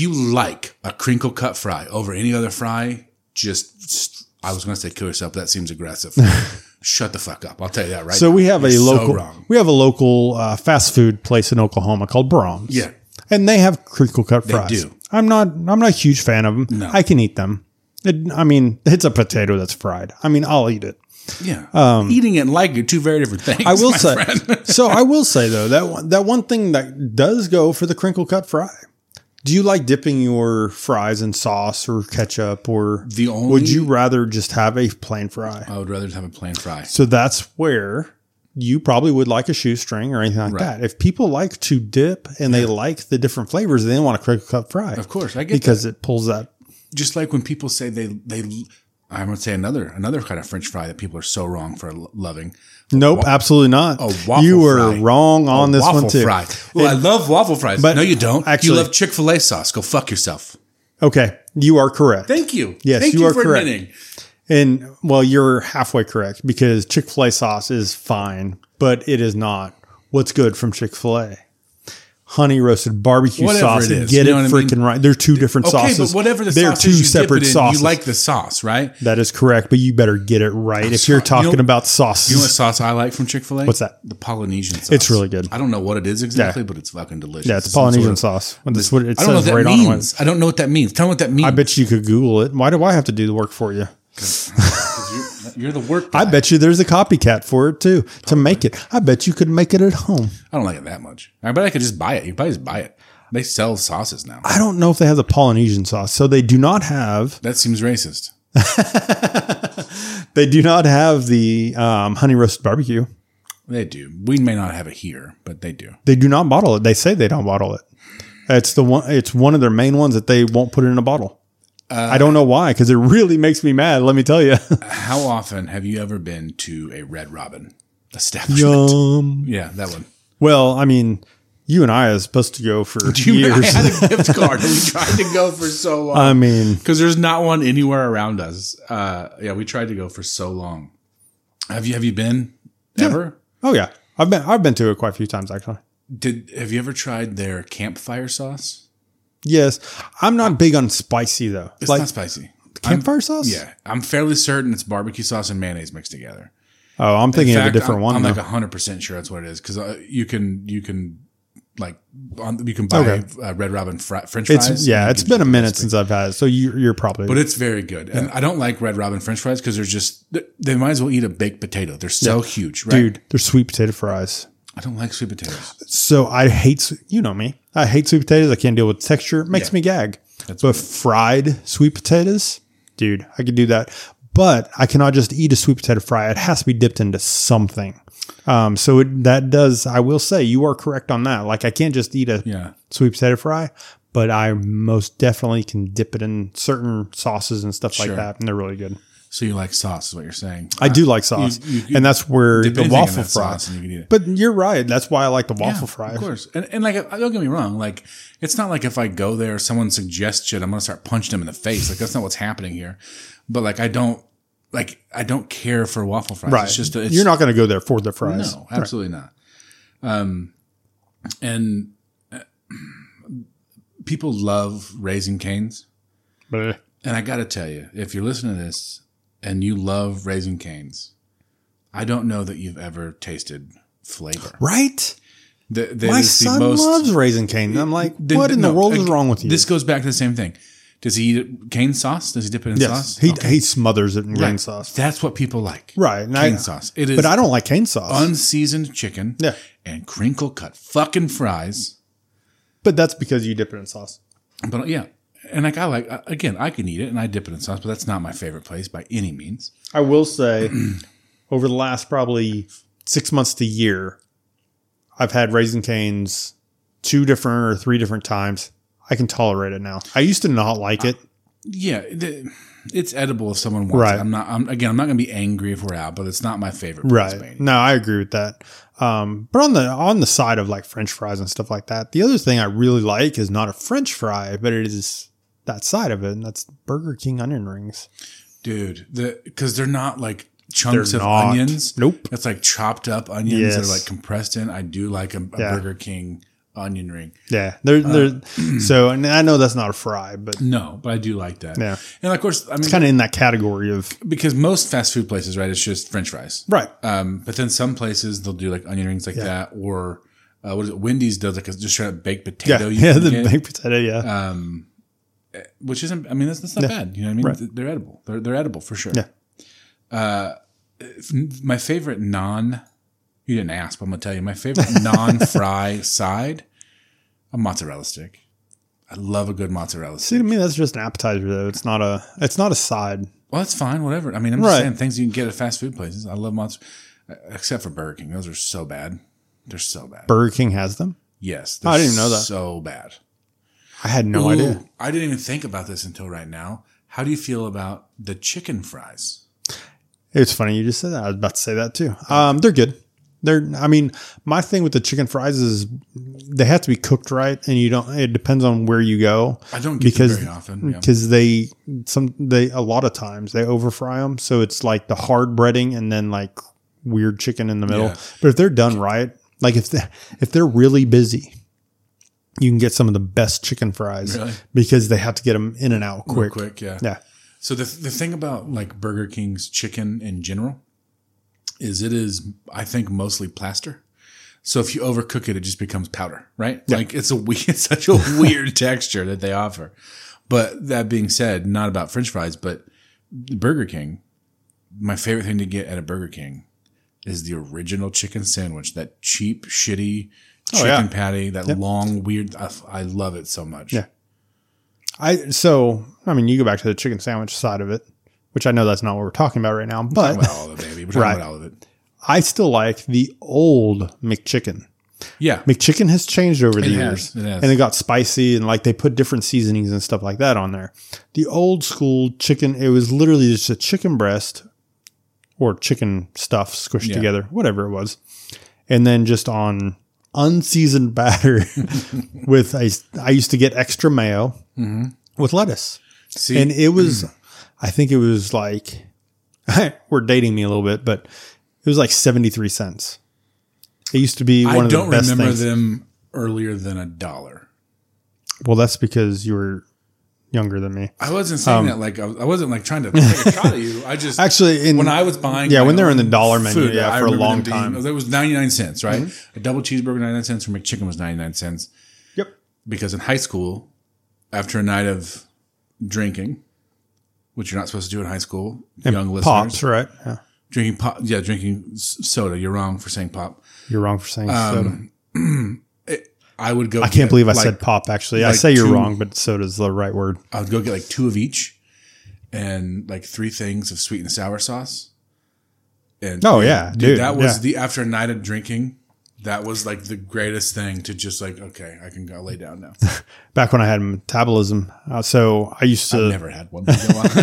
a crinkle cut fry over any other fry, just I was going to say kill yourself, but that seems aggressive. Shut the fuck up. I'll tell you that right So now. we have You're a local fast food place in Oklahoma called Brahms. Yeah. And they have crinkle cut fries. They do. I'm not a huge fan of them. No. I can eat them. It's a potato that's fried. I'll eat it. Yeah. Eating it and liking it, two very different things. I will my say. friend. So I will say though, that one thing that does go for the crinkle cut fry. Do you like dipping your fries in sauce or ketchup, or would you rather just have a plain fry? I would rather just have a plain fry. So that's where you probably would like a shoestring or anything like that. If people like to dip and they like the different flavors, they want a crinkle cut fry. Of course, I get because it pulls that. Just like when people say they I'm going to say another kind of French fry that people are so wrong for loving. Nope, absolutely not. A waffle you were fry. wrong on this one too. Fry. Well, I love waffle fries. But no, you don't. actually- You love Chick-fil-A sauce. Go fuck yourself. Okay, you are correct. Thank you. Yes, Thank you are for correct. admitting. And well, you're halfway correct because Chick-fil-A sauce is fine, but it is not what's good from Chick-fil-A. Honey roasted barbecue Whatever sauce. it is, Get you it know what I mean? freaking right. They're two different sauces. Okay, but whatever the They're sauce two is, you separate dip it in, sauces. You like the sauce, right? That is correct, but you better get it right if you're talking about sauces. You know what sauce I like from Chick-fil-A? What's that? The Polynesian sauce. It's really good. I don't know what it is exactly, but it's fucking delicious. Yeah, it's Polynesian sauce. That's what it I don't know what says that right on means. it. I don't know what that means. Tell me what that means. I bet you could Google it. Why do I have to do the work for you? You're the work guy. I bet you there's a copycat for it too to make it. I bet you could make it at home. I don't like it that much. I bet I could just buy it. You could probably just buy it. They sell sauces now. I don't know if they have the Polynesian sauce. So they do not have. That seems racist. They do not have the honey roasted barbecue. They do. We may not have it here, but they do. They do not bottle it. They say they don't bottle it. It's one of their main ones that they won't put it in a bottle. I don't know why, because it really makes me mad. Let me tell you. How often have you ever been to a Red Robin establishment? Yum. Yeah, that one. Well, I mean, you and I are supposed to go for years. I had a gift card and we tried to go for so long. I mean, because there's not one anywhere around us. Yeah, we tried to go for so long. Have you been ever? Oh yeah, I've been to it quite a few times actually. Have you ever tried their campfire sauce? Yes, I'm not big on spicy though. It's not spicy. Campfire sauce? Yeah, I'm fairly certain it's barbecue sauce and mayonnaise mixed together. Oh, I'm thinking of a different one. I'm like 100% sure that's what it is because you can buy Red Robin French fries. It's been a minute since I've had it, so you're probably. But it's very good, and I don't like Red Robin French fries because they might as well eat a baked potato. They're so huge, right? Dude, they're sweet potato fries. I don't like sweet potatoes. So I hate, you know me. I hate sweet potatoes. I can't deal with texture. It makes me gag. But fried sweet potatoes, dude, I could do that. But I cannot just eat a sweet potato fry. It has to be dipped into something. I will say you are correct on that. Like I can't just eat a sweet potato fry, but I most definitely can dip it in certain sauces and stuff like that. And they're really good. So you like sauce is what you're saying. I do like sauce. And that's where the waffle fry. And you can eat it. But you're right. That's why I like the waffle fry. Of course. And like, don't get me wrong. Like, it's not like if I go there, someone suggests shit, I'm going to start punching them in the face. Like, that's not what's happening here. But like, I don't care for waffle fries. Right. It's just, you're not going to go there for the fries. No, absolutely not. And people love Raising Cane's. And I got to tell you, if you're listening to this, and you love Raising Cane's, I don't know that you've ever tasted flavor. Right? My son loves Raising Cane's. I'm like, what in the world is wrong with you? This goes back to the same thing. Does he eat cane sauce? Does he dip it in sauce? He smothers it in cane sauce. That's what people like. Right. Cane sauce. It is. But I don't like cane sauce. Unseasoned chicken and crinkle cut fucking fries. But that's because you dip it in sauce. But yeah. And like I can eat it and I dip it in sauce, but that's not my favorite place by any means. I will say, over the last probably 6 months to a year, I've had Raising Cane's 2 different or 3 different times. I can tolerate it now. I used to not like it. Yeah, it's edible if someone wants it. I'm not going to be angry if we're out, but it's not my favorite place. Right. No, I agree with that. But on the side of like French fries and stuff like that, the other thing I really like is not a French fry, but it is that side of it, and that's Burger King onion rings. Dude, because they're not like chunks of onions. Nope. It's like chopped up onions that are like compressed in. I do like a Burger King onion ring. Yeah. They're so, and I know that's not a fry, but. No, but I do like that. Yeah. And of course, I mean. It's kind of in that category of. Because most fast food places, right, it's just French fries. Right. But then some places they'll do like onion rings like that, or what is it? Wendy's does like just straight up baked potato. The baked potato, which isn't, I mean, that's not bad. You know what I mean? Right. They're edible. They're edible for sure. Yeah. My favorite you didn't ask, but I'm going to tell you, my favorite non-fry side, a mozzarella stick. I love a good mozzarella stick. See, to me, that's just an appetizer, though. It's not a side. Well, that's fine. Whatever. I mean, I'm just saying things you can get at fast food places. I love mozzarella, except for Burger King. Those are so bad. They're so bad. Burger King has them? Yes. I didn't know that. So bad. I had no idea. I didn't even think about this until right now. How do you feel about the chicken fries? It's funny you just said that. I was about to say that too. They're good. My thing with the chicken fries is they have to be cooked right, and it depends on where you go. I don't get them very often. Because a lot of times they over fry them. So it's like the hard breading and then like weird chicken in the middle. Yeah. But if they're done right, like if they're really busy, you can get some of the best chicken fries because they have to get them in and out quick. Real quick, yeah. Yeah. So the thing about like Burger King's chicken in general is it is, I think, mostly plaster. So if you overcook it, it just becomes powder, right? Yeah. Like it's such a weird texture that they offer. But that being said, not about French fries, but Burger King, my favorite thing to get at a Burger King is the original chicken sandwich, that cheap, shitty chicken patty, that long, weird. I love it so much. Yeah. You go back to the chicken sandwich side of it, which I know that's not what we're talking about right now, but we're talking about all of it, baby. We're talking about all of it. I still like the old McChicken. Yeah. McChicken has changed over the years. It has. And it got spicy and like they put different seasonings and stuff like that on there. The old school chicken, it was literally just a chicken breast or chicken stuff squished together, whatever it was. And then just on unseasoned batter with I used to get extra mayo with lettuce. See, and it was, I think it was like, we're dating me a little bit, but it was like 73 cents. It used to be one of the best things. I don't remember them earlier than $1. Well, that's because you were younger than me. I wasn't saying that like I wasn't like trying to take a shot at you. I just actually when I was buying when they're in the dollar menu food, for a long time. It was 99 cents, right? A double cheeseburger 99 cents, or McChicken was 99 cents. Yep. Because in high school, after a night of drinking, which you're not supposed to do in high school, and young listeners, pops, right? Yeah. Drinking pop, drinking soda. You're wrong for saying pop. You're wrong for saying soda. I would go. I can't believe I said pop. Actually, I say you're wrong, but soda's the right word. I would go get like 2 of each, and like 3 things of sweet and sour sauce. And dude, that was after a night of drinking. That was like the greatest thing to just like, okay, I can go lay down now. Back when I had metabolism, so I used to. I've never had one.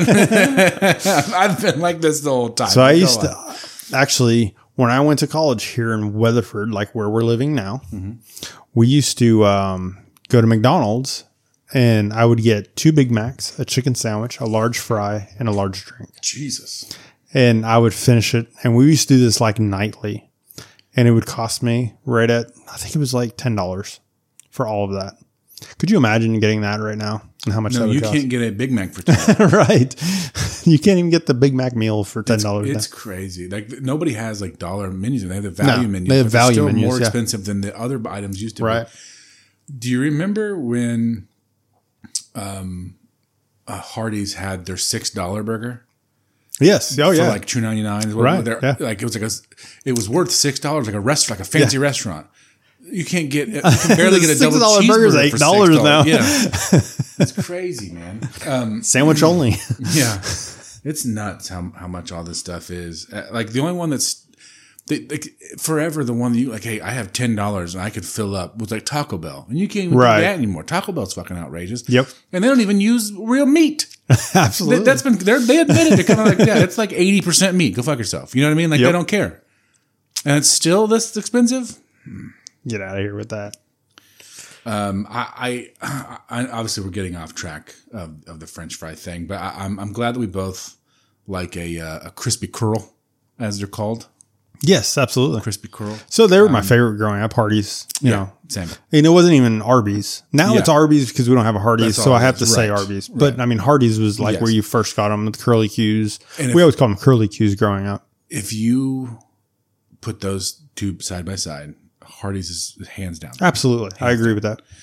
I've been like this the whole time. So I used to actually, when I went to college here in Weatherford, like where we're living now, we used to go to McDonald's and I would get 2 Big Macs, a chicken sandwich, a large fry, and a large drink. Jesus. And I would finish it. And we used to do this like nightly. And it would cost me right at, I think it was like $10 for all of that. Could you imagine getting that right now and how much that would cost? You can't get a Big Mac for $10. Right. You can't even get the Big Mac meal for $10. It's crazy. Like nobody has like dollar menus. They have the value menus. They have value menus. More expensive than the other items used to be. Do you remember when Hardee's had their $6 burger? Yes. Oh, yeah. For like $2.99. Right. Like it was like it was worth $6, like a restaurant, like a fancy restaurant. You can barely get a double cheeseburger burger's $8 now. Yeah, it's crazy, man. Sandwich only. Yeah, it's nuts how much all this stuff is. Like the only one that's like forever the one that you like. Hey, I have $10 and I could fill up was like Taco Bell, and you can't even do that anymore. Taco Bell's fucking outrageous. Yep, and they don't even use real meat. Absolutely, that's been they admitted to kind of like it's like 80% meat. Go fuck yourself. You know what I mean? Like they don't care, and it's still this expensive. Get out of here with that. I obviously we're getting off track of the French fry thing, but I'm glad that we both like a crispy curl, as they're called. Yes, absolutely. Crispy curl. So they were my favorite growing up. Hardee's, you know. Same. And it wasn't even Arby's. Now it's Arby's because we don't have a Hardee's, so I have to say Arby's. But I mean, Hardee's was like where you first got them with curly Q's. We always called them curly Q's growing up. If you put those two side by side, Hardee's is hands down. Absolutely. I agree with that.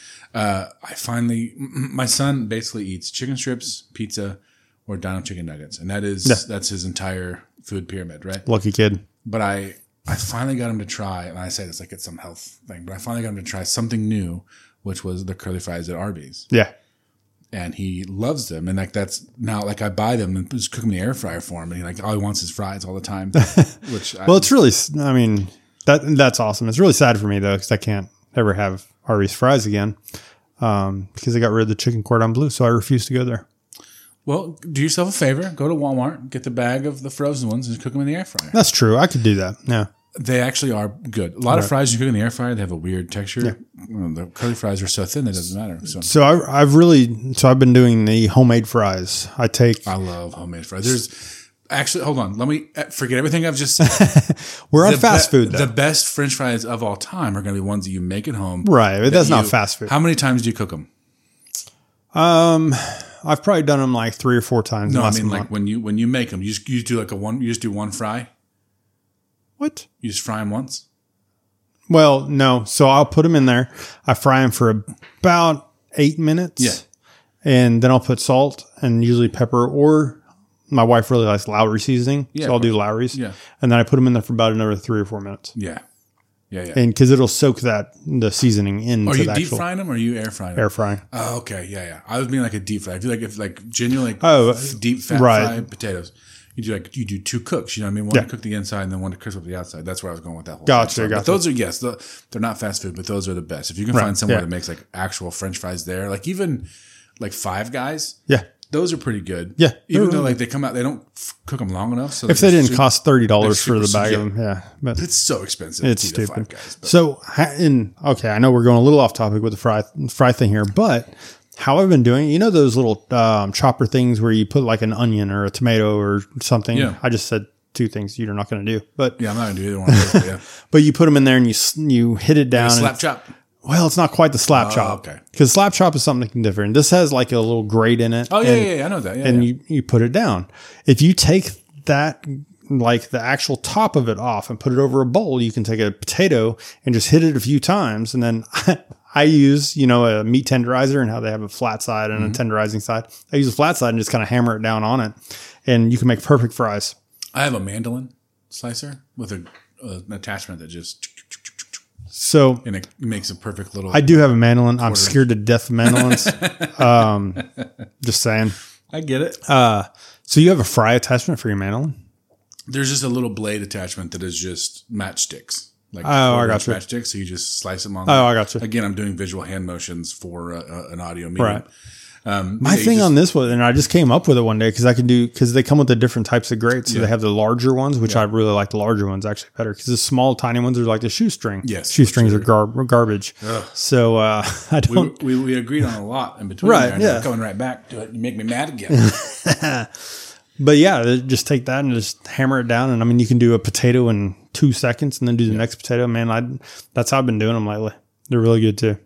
My son basically eats chicken strips, pizza, or Dino chicken nuggets. And that's his entire food pyramid, right? Lucky kid. But I finally got him to try, and I say this like it's some health thing, but I finally got him to try something new, which was the curly fries at Arby's. Yeah. And he loves them. And like that's now like I buy them and just cook them in the air fryer for him. And he like all he wants is fries all the time. Which it's really, I mean, that's awesome. It's really sad for me though, because I can't ever have Arby's fries again because they got rid of the chicken cordon bleu. So I refuse to go there. Well, do yourself a favor. Go to Walmart, get the bag of the frozen ones, and cook them in the air fryer. That's true. I could do that. Yeah. They actually are good. A lot of fries you cook in the air fryer, they have a weird texture. Yeah. The curly fries are so thin that it doesn't matter. So I've been doing the homemade fries. I love homemade fries. There's actually, hold on. Let me forget everything I've just said. We're on fast food, though. The best French fries of all time are going to be ones that you make at home. Right. But that's not fast food. How many times do you cook them? I've probably done them like 3 or 4 times. No, I mean like when you make them, you just do you just do one fry. What? You just fry them once? Well, no. So I'll put them in there. I fry them for about 8 minutes. Yeah. And then I'll put salt and usually pepper, or my wife really likes Lowry seasoning. Yeah, so I'll do Lowry's. Yeah. And then I put them in there for about another 3 or 4 minutes. Yeah. Yeah, yeah. And because it'll soak the seasoning into the actual. Are you deep frying them or are you air frying them? Air frying. Oh, okay. Yeah, yeah. I was mean like a deep fry. I feel like if like genuinely deep fat right. fried potatoes. you do two cooks. You know what I mean? One to cook the inside and then one to cook up the outside. That's where I was going with that whole Gotcha. But those are they're not fast food, but those are the best. If you can find somewhere that makes like actual French fries there, like even like Five Guys. Yeah. Those are pretty good. Yeah. Even though like they come out, they don't cook them long enough. So if they didn't cost $30 for the bag of them, yeah. But it's so expensive. It's to stupid. Five Guys, so, okay, I know we're going a little off topic with the fry thing here, but how I've been doing, you know, those little chopper things where you put like an onion or a tomato or something. Yeah. I just said two things you're not going to do, but yeah, I'm not going to do either one of those. Yeah. But you put them in there and you hit it down. Slap chop. Well, it's not quite the slap chop. Okay. Because slap chop is something different. This has like a little grate in it. Oh, yeah, I know that. Yeah, and you put it down. If you take that, like the actual top of it off and put it over a bowl, you can take a potato and just hit it a few times. And then I use, you know, a meat tenderizer and how they have a flat side and a tenderizing side. I use a flat side and just kind of hammer it down on it. And you can make perfect fries. I have a mandolin slicer with an attachment that just... So, and it makes a perfect little... I do have a mandolin. I'm scared to death of mandolins. Just saying. I get it. So you have a fry attachment for your mandolin? There's just a little blade attachment that is just matchsticks. Like I got you. Matchsticks, so you just slice them on. I got you. Again, I'm doing visual hand motions for an audio medium. Right. My thing on this was, and I just came up with it one day because they come with the different types of grates. So they have the larger ones, which I really like the larger ones actually better because the small, tiny ones are like the shoestring. Yes. Shoestrings are garbage. Ugh. So I don't. We agreed on a lot in between. Right. There, coming right back to it. You make me mad again. But yeah, just take that and just hammer it down. And I mean, you can do a potato in 2 seconds and then do the next potato. Man, that's how I've been doing them lately. They're really good too.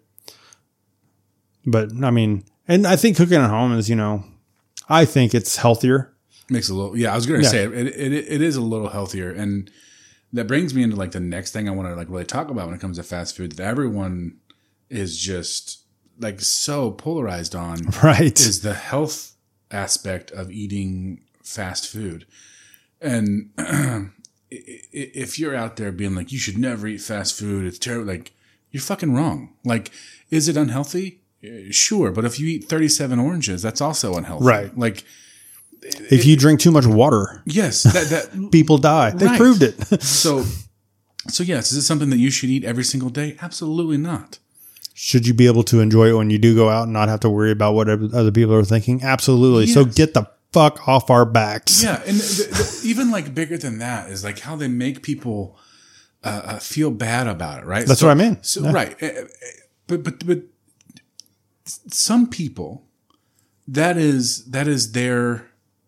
But I mean, and I think cooking at home is, you know, I think it's healthier. Makes a little, I was going to say it is a little healthier. And that brings me into like the next thing I want to like really talk about when it comes to fast food that everyone is just like so polarized on. Right. Is the health aspect of eating fast food. And if you're out there being like, you should never eat fast food, it's terrible, like you're fucking wrong. Like, is it unhealthy? Sure. But if you eat 37 oranges, that's also unhealthy. Right. Like if you drink too much water, yes, that people die. They proved it. So yes, is it something that you should eat every single day? Absolutely not. Should you be able to enjoy it when you do go out and not have to worry about what other people are thinking? Absolutely. Yes. So get the fuck off our backs. Yeah. And even like bigger than that is like how they make people feel bad about it. Right. That's what I mean. So, yeah. Right. But some people, that is their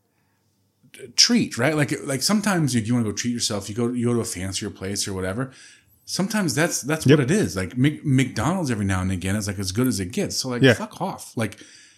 treat, right? Like sometimes if you want to go treat yourself, you go to a fancier place or whatever. Sometimes that's what it is. Like McDonald's every now and again is like as good as it gets. So like fuck off. Like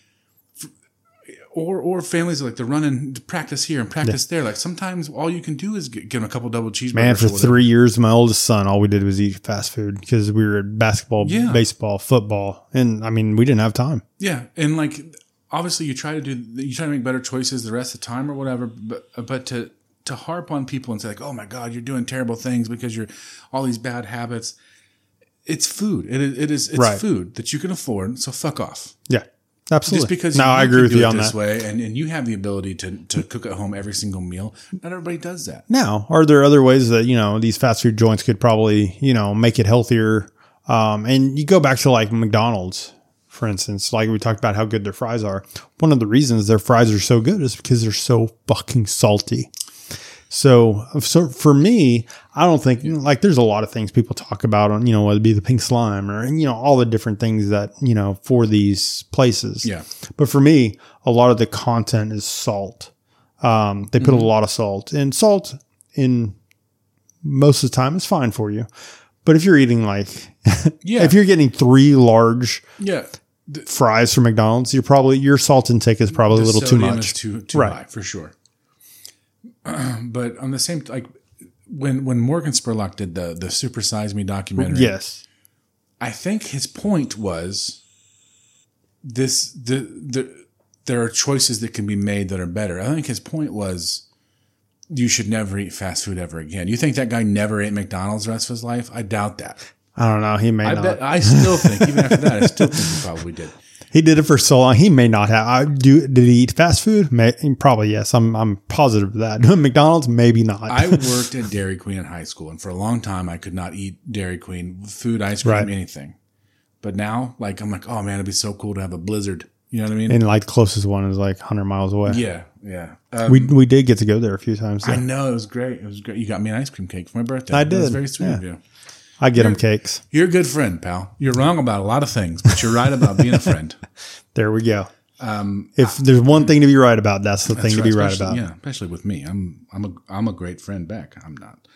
or families like to run and practice here and practice there. Like sometimes all you can do is get them a couple double cheeseburgers. Man, for 3 years, my oldest son, all we did was eat fast food because we were at basketball, baseball, football, and I mean we didn't have time. Yeah, and like obviously you try to make better choices the rest of the time or whatever, but to harp on people and say like, oh my God, you're doing terrible things because you're all these bad habits. It's food. It's food that you can afford. So fuck off. Yeah. Absolutely. Just because I agree with you on that way, and you have the ability to cook at home every single meal. Not everybody does that. Now, are there other ways that, you know, these fast food joints could probably, you know, make it healthier? And you go back to like McDonald's, for instance, like we talked about how good their fries are. One of the reasons their fries are so good is because they're so fucking salty. So for me, I don't think like there's a lot of things people talk about on, you know, whether it be the pink slime or, you know, all the different things that, you know, for these places. Yeah. But for me, a lot of the content is salt. They put a lot of salt, and salt in most of the time is fine for you. But if you're eating like, if you're getting 3 large fries from McDonald's, your salt intake is probably a little too much. Too high for sure. But on the same, like when Morgan Spurlock did the Super Size Me documentary, I think his point was there are choices that can be made that are better. I think his point was you should never eat fast food ever again. You think that guy never ate McDonald's the rest of his life? I doubt that. I don't know. He may not. I still think, even after that, I still think he probably did. He did it for so long. He may not have. Did he eat fast food? Probably yes. I'm positive of that. McDonald's, maybe not. I worked at Dairy Queen in high school, and for a long time, I could not eat Dairy Queen food, ice cream, anything. But now, like, I'm like, oh man, it'd be so cool to have a Blizzard. You know what I mean? And like the closest one is like 100 miles away. Yeah, yeah. We did get to go there a few times. I know, it was great. It was great. You got me an ice cream cake for my birthday. I did. It was very sweet of you. I get them cakes. You're a good friend, pal. You're wrong about a lot of things, but you're right about being a friend. There we go. If there's one thing to be right about, that's the thing to be right about. Yeah, especially with me. I'm a great friend back. I'm not.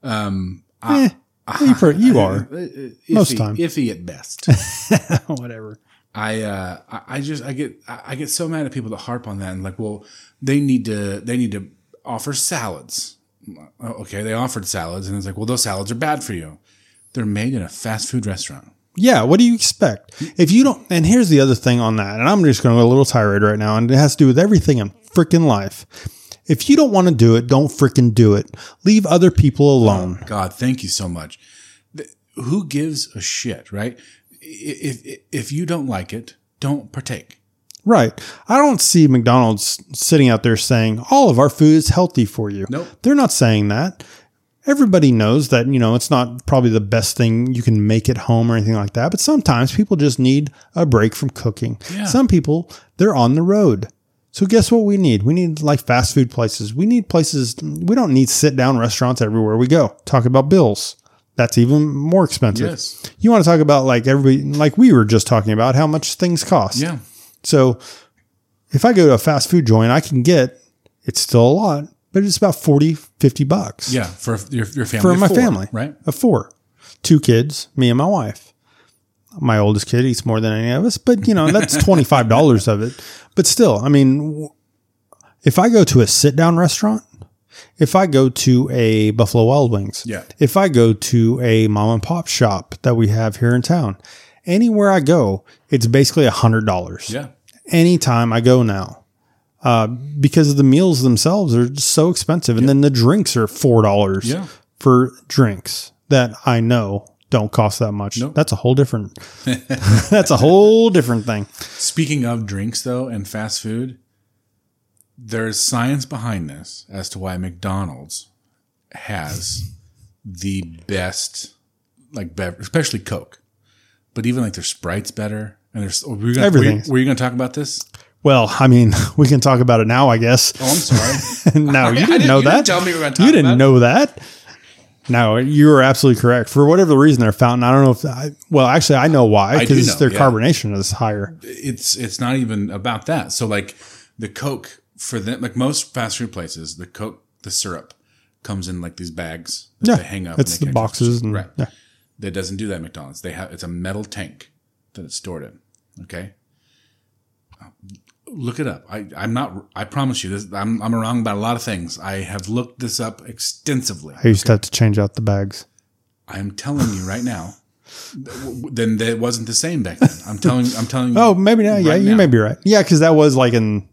You are most of the time. Iffy at best. Whatever. I get so mad at people that harp on that and like, well, they need to offer salads. Okay, they offered salads and it's like, well, those salads are bad for you. They're made in a fast food restaurant. Yeah, what do you expect? If you don't, and here's the other thing on that, and I'm just going to go a little tirade right now, and it has to do with everything in freaking life. If you don't want to do it, don't freaking do it. Leave other people alone. Oh, God, thank you so much. Who gives a shit, right? If you don't like it, don't partake. Right. I don't see McDonald's sitting out there saying, all of our food is healthy for you. Nope. They're not saying that. Everybody knows that, it's not probably the best thing you can make at home or anything like that. But sometimes people just need a break from cooking. Yeah. Some people, they're on the road. So guess what we need? We need like fast food places. We need places. We don't need sit down restaurants everywhere we go. Talk about bills. That's even more expensive. Yes. You want to talk about like we were just talking about how much things cost. Yeah. So if I go to a fast food joint, it's still a lot, but it's about $40-$50. Yeah. For your family. For my family. Right. Of 4, 2 kids, me and my wife. My oldest kid eats more than any of us, but that's $25 of it. But still, if I go to a sit down restaurant, if I go to a Buffalo Wild Wings, if I go to a mom and pop shop that we have here in town, anywhere I go, it's basically $100. Yeah. Anytime I go now, because the meals themselves are just so expensive. And then the drinks are $4 for drinks that I know don't cost that much. Nope. That's a whole different, thing. Speaking of drinks though, and fast food, there's science behind this as to why McDonald's has the best, like, especially Coke, but even like their Sprite's better. And there's everything. Were you going to talk about this? Well, we can talk about it now, I guess. Oh, I'm sorry. No, you didn't know that. You didn't tell me we were going to talk about it. You didn't know that. No, you were absolutely correct. For whatever reason, their fountain, I don't know if actually I know why, because their carbonation is higher. It's not even about that. So like the Coke for them, like most fast food places, the Coke, the syrup comes in like these bags that they hang up. It's the boxes. Right. Yeah. That doesn't do that at McDonald's. It's a metal tank that it's stored in. Okay. Look it up. I promise you this. I'm wrong about a lot of things. I have looked this up extensively. I used to have to change out the bags. I'm telling you right now. Then it wasn't the same back then. I'm telling you. Oh, maybe not. Yeah, you may be right. Yeah, because that was like in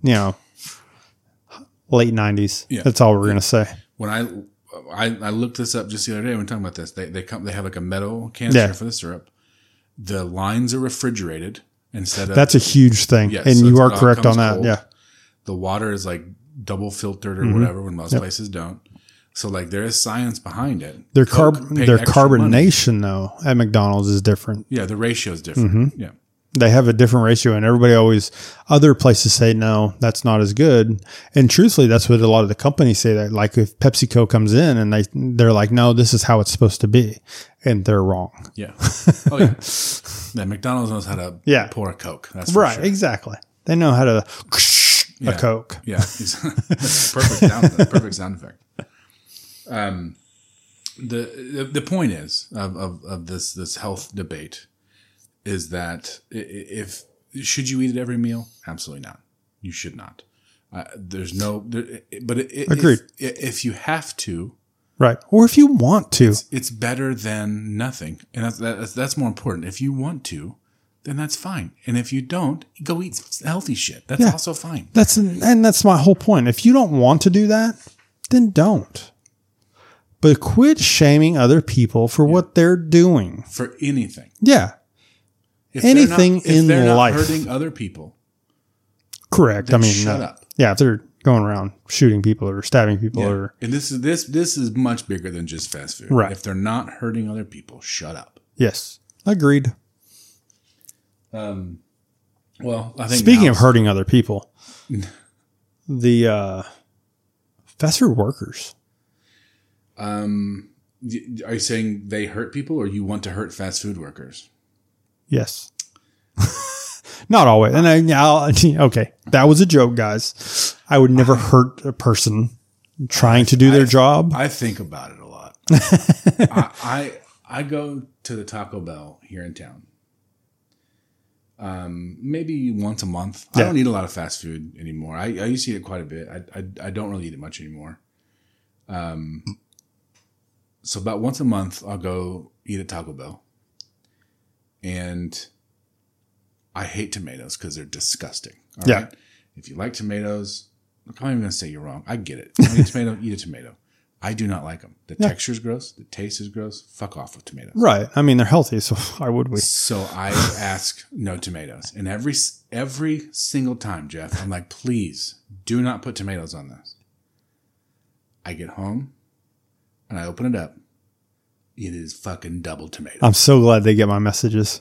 late 90s. Yeah. That's all we're gonna say. When I looked this up just the other day when we were talking about this, they have like a metal canister for the syrup. The lines are refrigerated instead of. That's a huge thing, and so you are correct on that. Cold. Yeah, the water is like double filtered or whatever when most places don't. So like there is science behind it. Their carbonation though at McDonald's is different. Yeah, the ratio is different. Yeah. They have a different ratio, and other places say, no, that's not as good. And truthfully, that's what a lot of the companies say, that like if PepsiCo comes in and they're like, no, this is how it's supposed to be. And they're wrong. Yeah. Oh yeah. Yeah, McDonald's knows how to pour a Coke. That's for right. Sure. Exactly. They know how to a Coke. Yeah. Perfect sound effect. The point is of this health debate is that should you eat at every meal? Absolutely not. You should not. Agreed. If you have to, right, or if you want to, it's better than nothing, and that's more important. If you want to, then that's fine, and if you don't, go eat healthy shit. That's also fine. That's my whole point. If you don't want to do that, then don't. But quit shaming other people for what they're doing. For anything. Yeah. anything in life. Hurting other people. Correct. I mean, shut up. Yeah, if they're going around shooting people or stabbing people or. And this is much bigger than just fast food. Right. If they're not hurting other people, shut up. Yes. Agreed. Well, I think speaking of hurting other people, the fast food workers. Are you saying they hurt people, or you want to hurt fast food workers? Yes. Not always. And okay, that was a joke, guys. I would never hurt a person trying to do their job. I think about it a lot. I go to the Taco Bell here in town. Maybe once a month. Yeah. I don't eat a lot of fast food anymore. I used to eat it quite a bit. I don't really eat it much anymore. So about once a month, I'll go eat at Taco Bell. And I hate tomatoes because they're disgusting. All right? If you like tomatoes, I'm not even going to say you're wrong. I get it. You want to eat a tomato, eat a tomato. I do not like them. The texture is gross. The taste is gross. Fuck off with tomatoes. Right. I mean, they're healthy, so why would we? So I ask no tomatoes. And every single time, Jeff, I'm like, please do not put tomatoes on this. I get home and I open it up. It is fucking double tomato. I'm so glad they get my messages.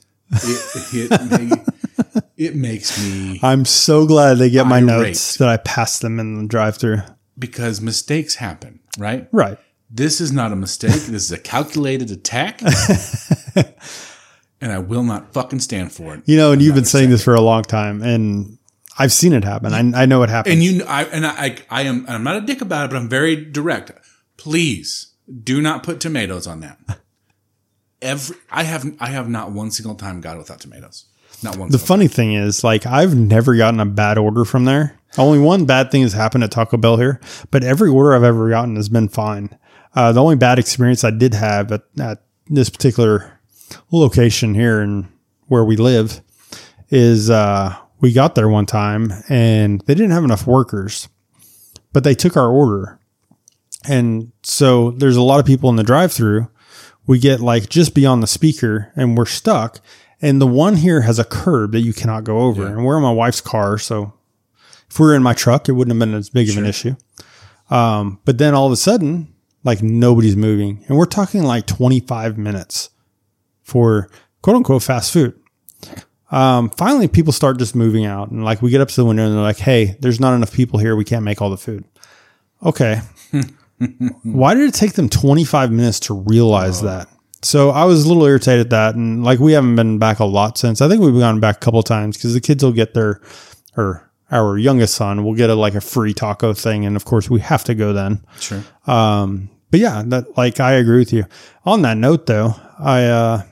It makes me. I'm so glad they get my notes that I pass them in the drive-thru. Because mistakes happen, right? Right. This is not a mistake. This is a calculated attack. And I will not fucking stand for it. You know, and you've been saying this for a long time, and I've seen it happen. I know it happens. And I'm not a dick about it, but I'm very direct. Please do not put tomatoes on that. I have not one single time got it without tomatoes. Not one. The funny thing is, like, I've never gotten a bad order from there. Only one bad thing has happened at Taco Bell here, but every order I've ever gotten has been fine. The only bad experience I did have at this particular location here and where we live is we got there one time and they didn't have enough workers, but they took our order. And so there's a lot of people in the drive-thru. We get like just beyond the speaker and we're stuck. And the one here has a curb that you cannot go over. Yeah. And we're in my wife's car, so if we were in my truck, it wouldn't have been as big of an issue. But then all of a sudden, like nobody's moving. And we're talking like 25 minutes for quote unquote fast food. Finally, people start just moving out. And like we get up to the window and they're like, hey, there's not enough people here. We can't make all the food. Okay. Why did it take them 25 minutes to realize that? So I was a little irritated at that. And like, we haven't been back a lot since. I think we've gone back a couple of times because the kids will get our youngest son will get a free taco thing. And of course we have to go then. Sure. But yeah, I agree with you on that note though. I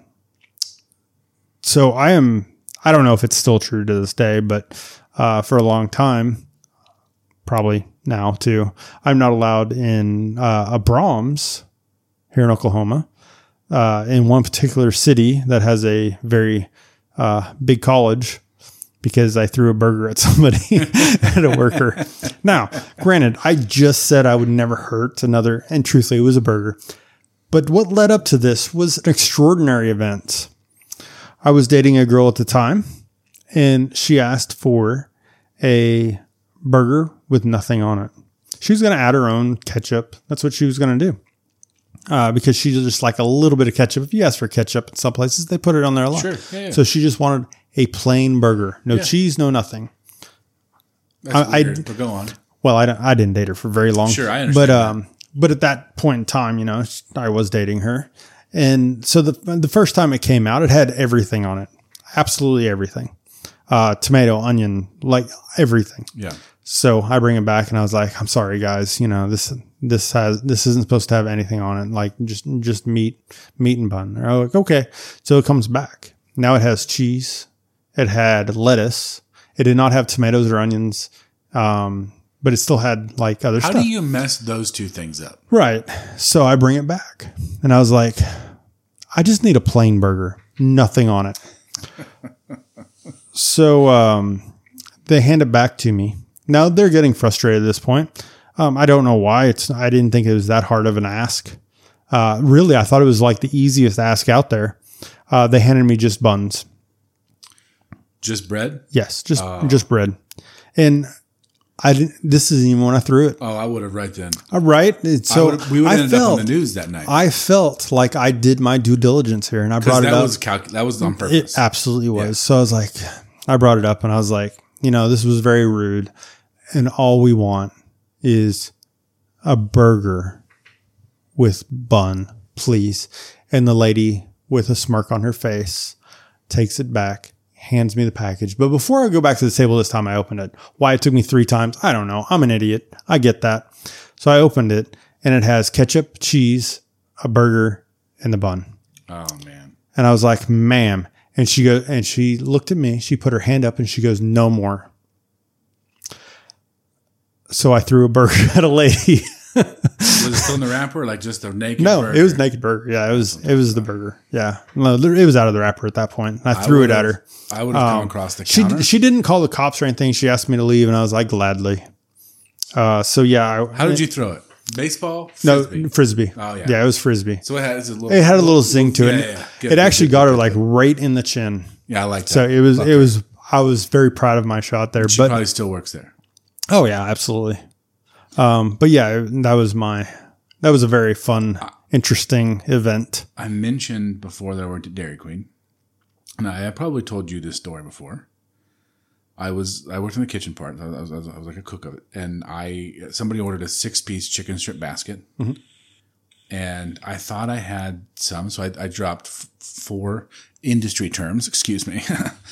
don't know if it's still true to this day, but, for a long time, probably now too, I'm not allowed in, a Brahms here in Oklahoma. In one particular city that has a very big college because I threw a burger at somebody at a worker. Now, granted, I just said I would never hurt another, and truthfully, it was a burger. But what led up to this was an extraordinary event. I was dating a girl at the time, and she asked for a burger with nothing on it. She was going to add her own ketchup. That's what she was going to do. Because she just like a little bit of ketchup. If you ask for ketchup in some places, they put it on there a lot. Sure. Yeah. So she just wanted a plain burger. No cheese, no nothing. That's weird, but go on. Well, I didn't date her for very long. Sure, I understand. But at that point in time, you know, I was dating her. And so the first time it came out, it had everything on it. Absolutely everything. Tomato, onion, like everything. Yeah. So I bring it back and I was like, I'm sorry guys, you know, this isn't supposed to have anything on it. Like just meat and bun. They're like, okay. So it comes back. Now it has cheese. It had lettuce. It did not have tomatoes or onions. But it still had like other stuff. How do you mess those two things up? Right. So I bring it back and I was like, I just need a plain burger. Nothing on it. So, they hand it back to me. Now they're getting frustrated at this point. I don't know why. I didn't think it was that hard of an ask. Really, I thought it was like the easiest ask out there. They handed me just buns. Just bread? Yes, just bread. And I didn't. This isn't even when I threw it. Oh, I would have right then. Right. So we would have ended up on the news that night. I felt like I did my due diligence here, and I brought it up. That was on purpose. It absolutely was. Yeah. So I was like, I brought it up, and I was like, this was very rude, and all we want is a burger with bun, please. And the lady with a smirk on her face takes it back, hands me the package. But before I go back to the table this time, I opened it. Why it took me 3 times, I don't know. I'm an idiot. I get that. So I opened it, and it has ketchup, cheese, a burger, and the bun. Oh, man. And I was like, ma'am. And she looked at me. She put her hand up, and she goes, no more. So I threw a burger at a lady. Was it still in the wrapper, or like just a naked burger? No, it was naked burger. Yeah, it was the burger. Yeah. No, it was out of the wrapper at that point. I threw it at her. I would have come across the counter. She didn't call the cops or anything. She asked me to leave, and I was like, gladly. So yeah. How did you throw it? Baseball? Frisbee? No, Frisbee. Oh, yeah. Yeah, it was Frisbee. So it had a little zing to it. Yeah. It actually got her like right in the chin. Yeah, I like that. So it was, I was very proud of my shot there. She probably still works there. Oh yeah, absolutely. But yeah, that was a very fun, interesting event. I mentioned before that I worked at Dairy Queen, and I probably told you this story before. I worked in the kitchen part. I was like a cook of it, and somebody ordered a 6-piece chicken strip basket, mm-hmm. and I thought I had some, so I dropped 4 industry terms. Excuse me.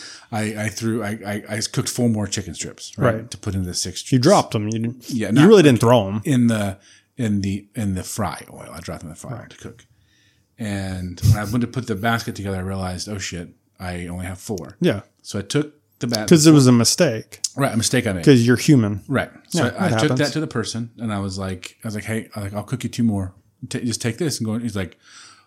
I cooked 4 more chicken strips, right? To put into the 6. You dropped them. You didn't. Yeah, you really didn't throw them in the fry oil. I dropped them in the fry oil to cook. And when I went to put the basket together, I realized, oh shit, I only have 4. Yeah. So I took the basket because it was a mistake. Right, a mistake I made because you're human. Right. So yeah, I took that to the person, and I was like, hey, I'll cook you 2 more. Just take this and go. He's like,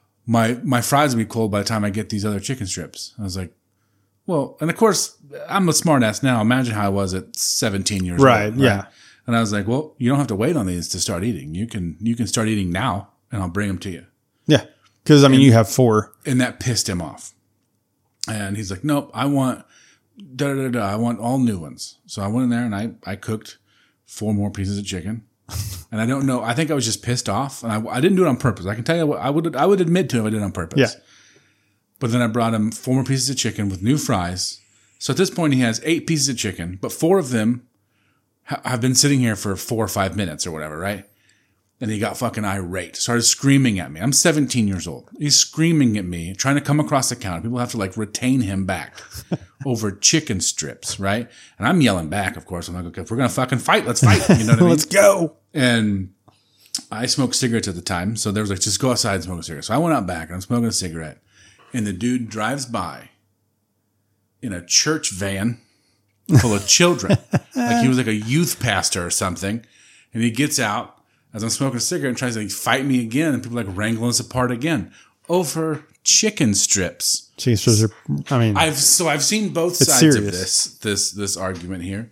my fries will be cold by the time I get these other chicken strips. I was like, well, and of course, I'm a smart ass now. Imagine how I was at 17 years old. Right, yeah. And I was like, well, you don't have to wait on these to start eating. You can start eating now, and I'll bring them to you. Yeah, because, you have 4. And that pissed him off. And he's like, nope, I want I want all new ones. So I went in there, and I cooked 4 more pieces of chicken. And I don't know. I think I was just pissed off, and I didn't do it on purpose. I can tell you what I would admit to if I did it on purpose. Yeah. But then I brought him 4 more pieces of chicken with new fries. So at this point, he has 8 pieces of chicken, but 4 of them have been sitting here for 4 or 5 minutes or whatever, right? And he got fucking irate, started screaming at me. I'm 17 years old. He's screaming at me, trying to come across the counter. People have to like retain him back over chicken strips, right? And I'm yelling back, of course. I'm like, okay, if we're going to fucking fight, let's fight. You know what I mean? Let's go. And I smoked cigarettes at the time. So there was like, just go outside and smoke a cigarette. So I went out back and I'm smoking a cigarette. And the dude drives by in a church van full of children. Like he was like a youth pastor or something. And he gets out as I'm smoking a cigarette and tries to fight me again. And people like wrangling us apart again over chicken strips. Chicken strips are, I've seen both sides of this argument here.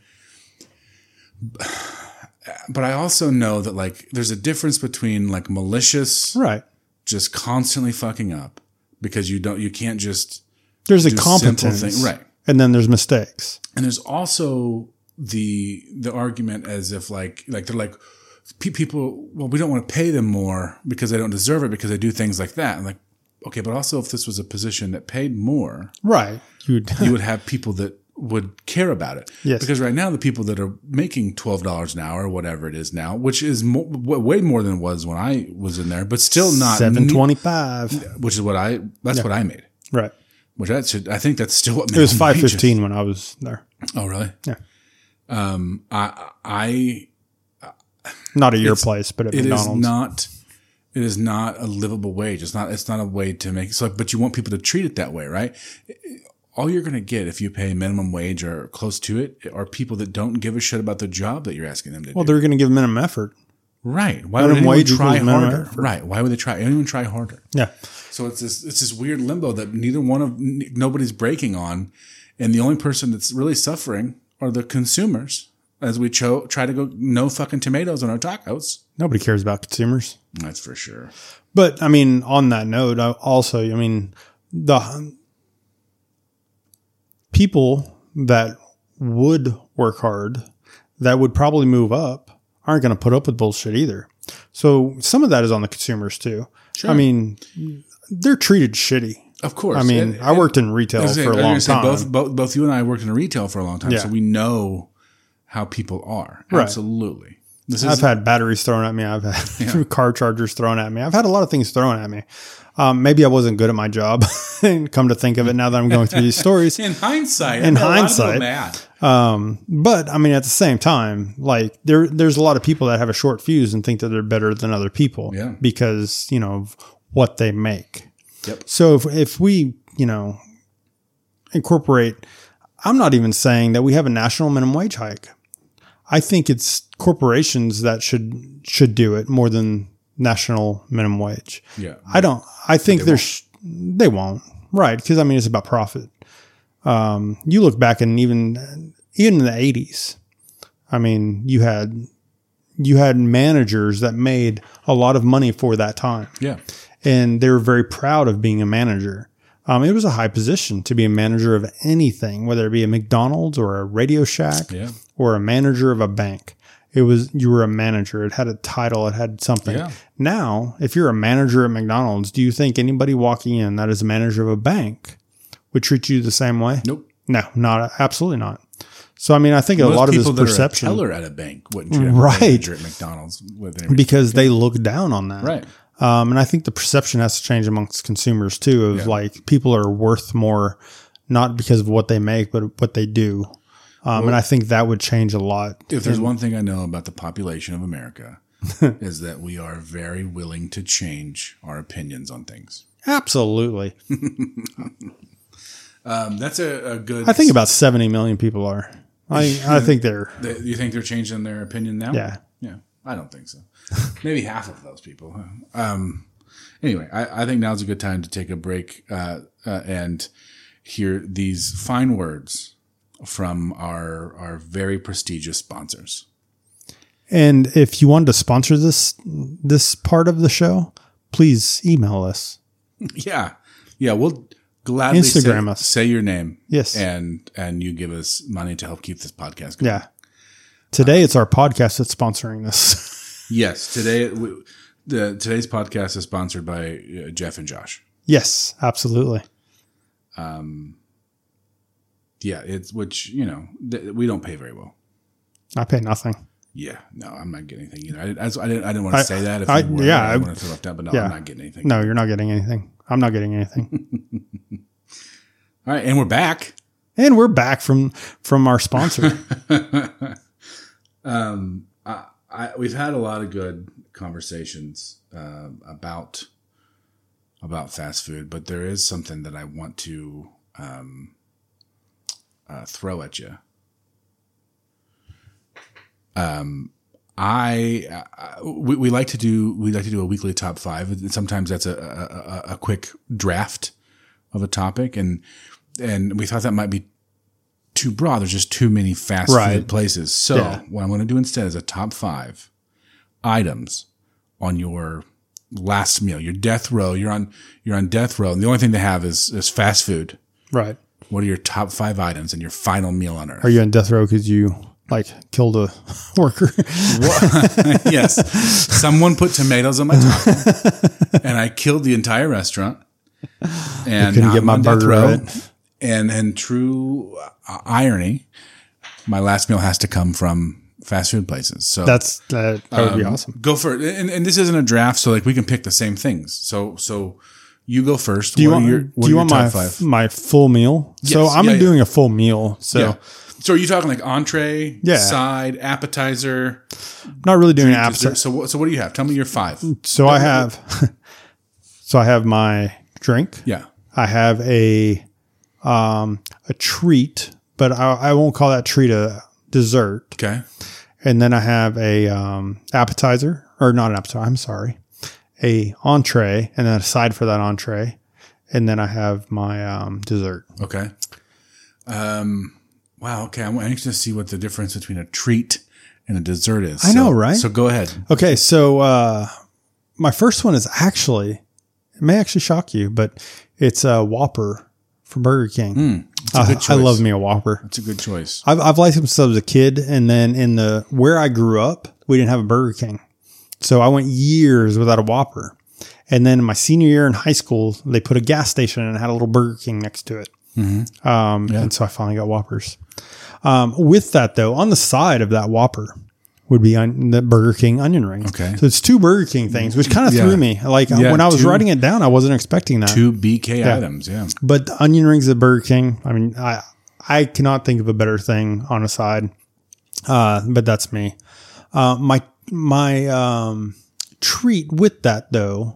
But I also know that like there's a difference between like malicious, right, just constantly fucking up because you can't just there's a competence, right, and then there's mistakes, and there's also the argument as if like they're like people, well, we don't want to pay them more because they don't deserve it because they do things like that. And like, okay, but also if this was a position that paid more, right, you would have people that would care about it. Yes. Because right now the people that are making $12 an hour or whatever it is now, which is way more than it was when I was in there, but still not $7.25, which is what I made. Right. Which I think that's still what it was $5.15 when I was there. Oh, really? Yeah. I not at your place, but at McDonald's. It is not a livable wage. It's not a way to make it. So, but you want people to treat it that way, right? All you're going to get if you pay minimum wage or close to it are people that don't give a shit about the job that you're asking them to do. Well, they're going to give minimum effort. Right. Why would anyone try harder? Right. Why would they try? Anyone try harder? Yeah. So it's this weird limbo that nobody's breaking on. And the only person that's really suffering are the consumers as we try to go no fucking tomatoes on our tacos. Nobody cares about consumers. That's for sure. But I mean, on that note, also, the people that would work hard, that would probably move up, aren't going to put up with bullshit either. So some of that is on the consumers too. Sure. I mean, they're treated shitty. Of course. I mean, I worked in retail for a long time. Both you and I worked in retail for a long time, so we know how people are. Right. Absolutely. I've had batteries thrown at me. I've had car chargers thrown at me. I've had a lot of things thrown at me. Maybe I wasn't good at my job. And come to think of it, now that I'm going through these stories, in hindsight, but I mean, at the same time, like there's a lot of people that have a short fuse and think that they're better than other people because, you know, of what they make. Yep. So if we, you know, incorporate, I'm not even saying that we have a national minimum wage hike. I think it's corporations that should do it more than national minimum wage. Yeah. I think they won't. Right. Because I mean, it's about profit. You look back and even in the 80s, I mean, you had managers that made a lot of money for that time. Yeah. And they were very proud of being a manager. It was a high position to be a manager of anything, whether it be a McDonald's or a Radio Shack or a manager of a bank. You were a manager. It had a title. It had something. Yeah. Now, if you're a manager at McDonald's, do you think anybody walking in that is a manager of a bank would treat you the same way? Nope. No, absolutely not. So, I mean, I think a lot of this perception. Most people that are a teller at a bank wouldn't treat a manager at McDonald's because they look down on that. Right. And I think the perception has to change amongst consumers too, of like people are worth more, not because of what they make, but what they do. And I think that would change a lot. If there's one thing I know about the population of America is that we are very willing to change our opinions on things. Absolutely. That's a good. I think about 70 million people are. I think they're. You think they're changing their opinion now? Yeah. Yeah. I don't think so. Maybe half of those people. Anyway, I think now's a good time to take a break and hear these fine words from our very prestigious sponsors. And if you wanted to sponsor this part of the show, please email us. Yeah. We'll gladly Instagram us. Say your name. Yes. And you give us money to help keep this podcast going. Yeah. Today, it's our podcast that's sponsoring this. Yes. Today's podcast is sponsored by Jeff and Josh. Yes, absolutely. Yeah, which, you know, we don't pay very well. I pay nothing. Yeah, no, I'm not getting anything either. I didn't want to say that. I didn't want to feel left out, but no, I'm not getting anything. No, you're not getting anything. I'm not getting anything. All right, and we're back. And we're back from our sponsor. We've had a lot of good conversations about fast food, but there is something that I want to throw at you. We like to do a weekly top 5, and sometimes that's a quick draft of a topic, and we thought that might be too broad. There's just too many fast food places. So what I'm going to do instead is a top 5 items on your last meal, your death row. You're on death row, and the only thing they have is fast food. Right. What are your top 5 items and your final meal on earth? Are you on death row because you killed a worker? Yes. Someone put tomatoes on my taco, and I killed the entire restaurant. And couldn't get my burger right. And true irony, my last meal has to come from fast food places. So that would be awesome. Go for it. And this isn't a draft, so we can pick the same things. So you go first. Do you want my full meal? Yes. So I'm doing a full meal. So So are you talking like entree, side, appetizer? Not really doing appetizer. So what do you have? Tell me your 5. So I have my drink. Yeah. I have a treat, but I won't call that treat a dessert. Okay. And then I have a appetizer, or not an appetizer, I'm sorry. A entree, and then a side for that entree. And then I have my dessert. Okay. Wow. Okay. I'm anxious to see what the difference between a treat and a dessert is. I know, right? So go ahead. Okay. So my first one is it may actually shock you, but it's a Whopper from Burger King. It's a good choice. I love me a Whopper. That's a good choice. I've liked them since I was a kid, and then where I grew up, we didn't have a Burger King, so I went years without a Whopper. And then in my senior year in high school, they put a gas station and had a little Burger King next to it. And so I finally got Whoppers. With that though, on the side of that Whopper would be the Burger King onion rings. Okay. So it's two Burger King things, which kind of threw me. Like when I was writing it down, I wasn't expecting that. 2 BK items. Yeah. But the onion rings at Burger King, I mean, I cannot think of a better thing on a side. But that's me. My treat with that though,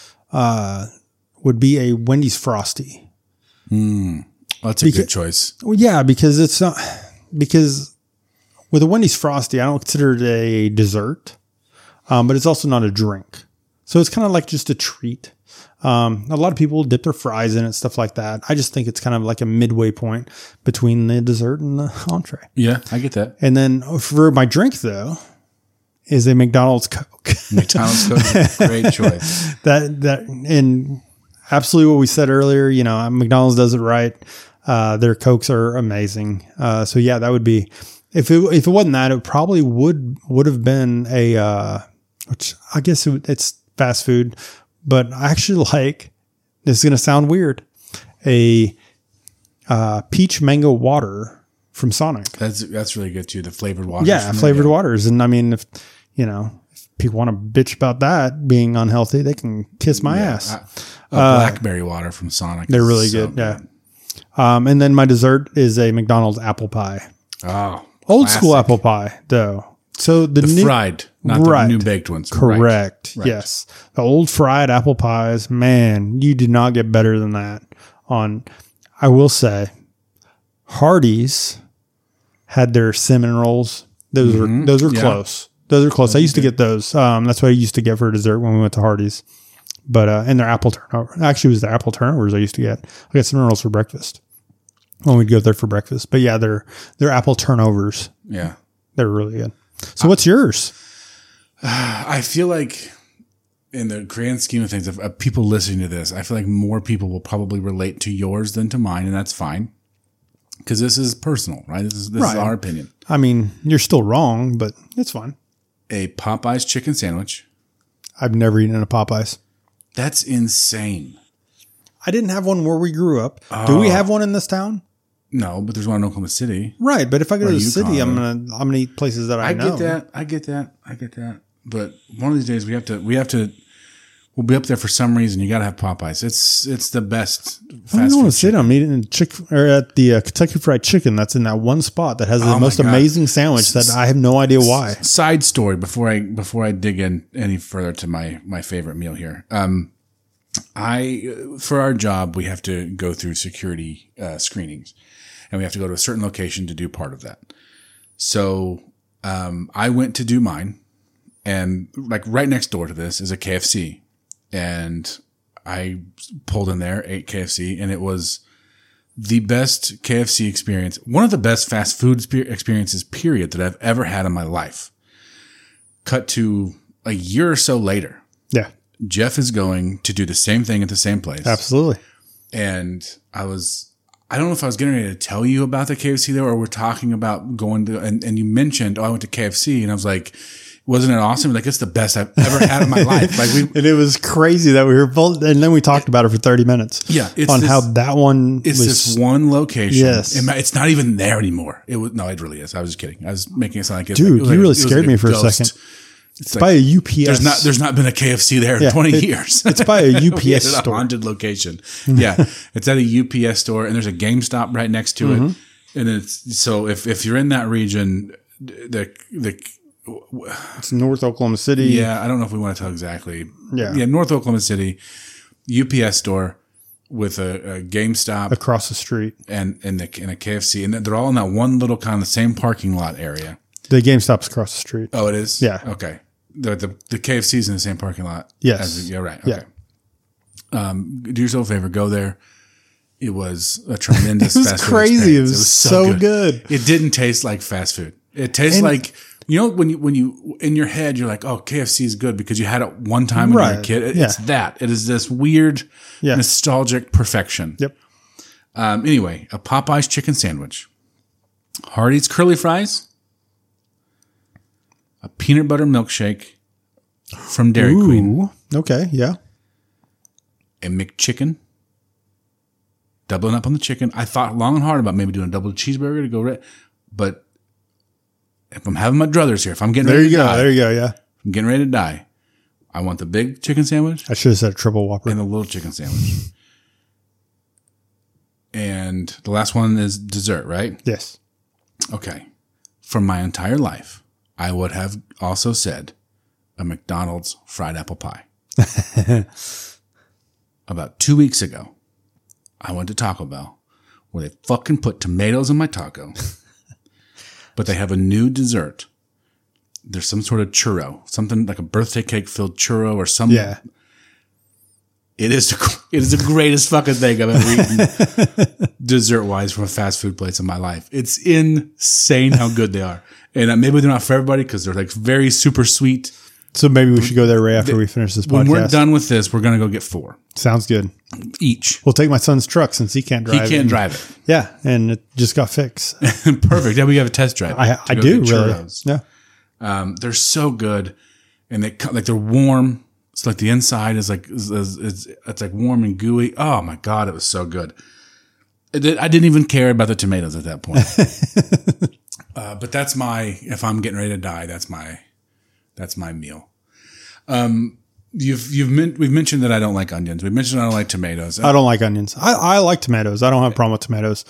would be a Wendy's Frosty. That's a good choice. Well, yeah, because it's not, because with a Wendy's Frosty, I don't consider it a dessert, but it's also not a drink. So it's kind of like just a treat. A lot of people dip their fries in it, stuff like that. I just think it's kind of like a midway point between the dessert and the entree. Yeah, I get that. And then for my drink though, is a McDonald's Coke. McDonald's Coke is a great choice. And absolutely what we said earlier, you know, McDonald's does it right. Their Cokes are amazing. So yeah, that would be, if it wasn't that, it probably would have been which I guess it's fast food, but I actually like, this is going to sound weird, a peach mango water from Sonic. That's really good too. The flavored waters. Yeah, flavored waters. And I mean, if people want to bitch about that being unhealthy, they can kiss my ass. Blackberry water from Sonic. They're really good. Yeah. And then my dessert is a McDonald's apple pie. Oh, old school apple pie though. So the fried, not the new baked ones. Correct. Right. Yes. The old fried apple pies, man, you do not get better than that I will say Hardee's had their cinnamon rolls. Those are close. Those are close. I used to get those. That's what I used to get for dessert when we went to Hardee's. But and their apple turnover. Actually, it was the apple turnovers I used to get. I got cinnamon rolls for breakfast when we'd go there for breakfast. But yeah, they're apple turnovers. Yeah, they're really good. So what's yours? I feel like in the grand scheme of things, of people listening to this, I feel like more people will probably relate to yours than to mine, and that's fine. Because this is personal, right? This is our opinion. I mean, you're still wrong, but it's fine. A Popeyes chicken sandwich. I've never eaten a Popeyes. That's insane. I didn't have one where we grew up. Do we have one in this town? No, but there's one in Oklahoma City. Right, but if I go to the city, I'm gonna eat places that I know. I get that. But one of these days we'll be up there for some reason. You got to have Popeyes. It's the best. I don't want to sit. I'm eating at the Kentucky Fried Chicken. That's in that one spot that has the most amazing sandwich that I have no idea why. Side story before I dig in any further to my favorite meal here. For our job, we have to go through security screenings, and we have to go to a certain location to do part of that. So I went to do mine, and like right next door to this is a KFC. And I pulled in there, ate KFC, and it was the best KFC experience. One of the best fast food experiences, period, that I've ever had in my life. Cut to a year or so later. Yeah. Jeff is going to do the same thing at the same place. Absolutely. And I don't know if I was getting ready to tell you about the KFC there, or we're talking about going to, and you mentioned, I went to KFC, and I was like, wasn't it awesome? Like, it's the best I've ever had in my life. Like, and it was crazy that we were both, and then we talked about it for 30 minutes. Yeah. How that one was this one location. Yes. It's not even there anymore. It really is. I was just kidding. I was making it sound like it. Dude, you really scared me for a second. It's like, by a UPS. There's not been a KFC there in 20 years. It's by a UPS store. A haunted location. Yeah. It's at a UPS store, and there's a GameStop right next to it. And it's, so if you're in that region, it's North Oklahoma City. Yeah, I don't know if we want to tell exactly. Yeah, North Oklahoma City, UPS store with a GameStop across the street, and a KFC, and they're all in that one little kind of the same parking lot area. The GameStop's across the street. Oh, it is. Yeah. Okay. The KFC's in the same parking lot. Yes. Yeah. Right. Okay. Yeah. Do yourself a favor. Go there. It was a tremendous. It was crazy. It was so good. It didn't taste like fast food. It tastes like. You know, when you in your head, you're like, oh, KFC is good because you had it one time when you were a kid. It's that. It is this weird, nostalgic perfection. Yep. Anyway, a Popeye's chicken sandwich, Hardee's curly fries, a peanut butter milkshake from Dairy Queen. Okay, yeah. A McChicken. Doubling up on the chicken. I thought long and hard about maybe doing a double cheeseburger to go right, but if I'm having my druthers here, if I'm getting ready to die, there you go, yeah. I'm getting ready to die. I want the big chicken sandwich. I should have said a triple Whopper. And the little chicken sandwich. And the last one is dessert, right? Yes. Okay. For my entire life, I would have also said a McDonald's fried apple pie. About 2 weeks ago, I went to Taco Bell where they fucking put tomatoes in my taco. But they have a new dessert. There's some sort of churro, something like a birthday cake filled churro or something. Yeah. It is the greatest fucking thing I've ever eaten dessert wise from a fast food place in my life. It's insane how good they are. And maybe they're not for everybody because they're like very super sweet. So maybe we should go there right after we finish this podcast. When we're done with this, we're going to go get 4. Sounds good. Each. We'll take my son's truck since he can't drive it. He can't drive it. Yeah, and it just got fixed. Perfect. Yeah, we have a test drive. I do, really. Churros. Yeah. They're so good. And they're warm. It's like the inside is like, it's like warm and gooey. Oh my God, it was so good. I didn't even care about the tomatoes at that point. But that's if I'm getting ready to die, that's my meal. We've mentioned that I don't like onions. We've mentioned I don't like tomatoes. I don't like onions. I like tomatoes. I don't have a problem with tomatoes.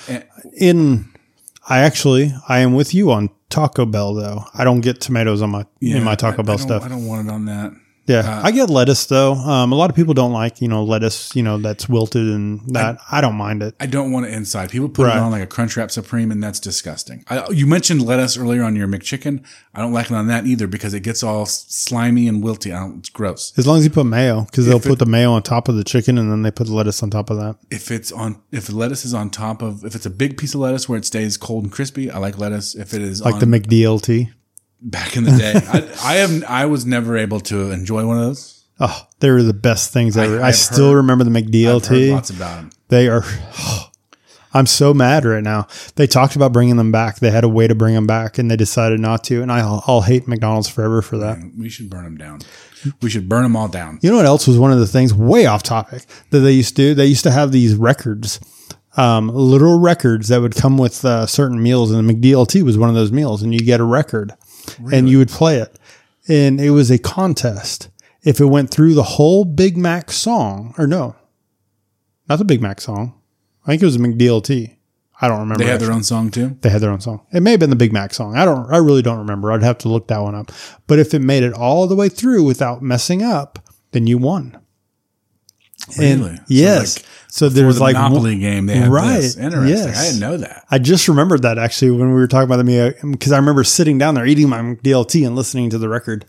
I am with you on Taco Bell though. I don't get tomatoes in my Taco Bell stuff. I don't want it on that. Yeah, I get lettuce though. A lot of people don't like, lettuce, that's wilted and that. I don't mind it. I don't want it inside. People put it on like a Crunchwrap Supreme, and that's disgusting. You mentioned lettuce earlier on your McChicken. I don't like it on that either because it gets all slimy and wilty. It's gross. As long as you put mayo, because they'll put the mayo on top of the chicken and then they put the lettuce on top of that. If the lettuce is on top of, if it's a big piece of lettuce where it stays cold and crispy, I like lettuce. If it is like the McDLT. Back in the day, I was never able to enjoy one of those. Oh, they were the best things ever. I still remember the McDLT. I've heard lots about them. They are. Oh, I'm so mad right now. They talked about bringing them back. They had a way to bring them back, and they decided not to. And I'll hate McDonald's forever for that. We should burn them down. We should burn them all down. You know what else was one of the things, way off topic, that they used to do? They used to have these records, little records that would come with certain meals, and the McDLT was one of those meals, and you get a record. Really? And you would play it. And it was a contest. If it went through the whole Big Mac song, or no, not the Big Mac song. I think it was a McDLT. I don't remember. They had their own song too? They had their own song. It may have been the Big Mac song. I really don't remember. I'd have to look that one up. But if it made it all the way through without messing up, then you won. Really? And yes. So there's like Monopoly game. They had this. Interesting. Yes. I didn't know that. I just remembered that actually when we were talking about the because I remember sitting down there eating my McDLT and listening to the record.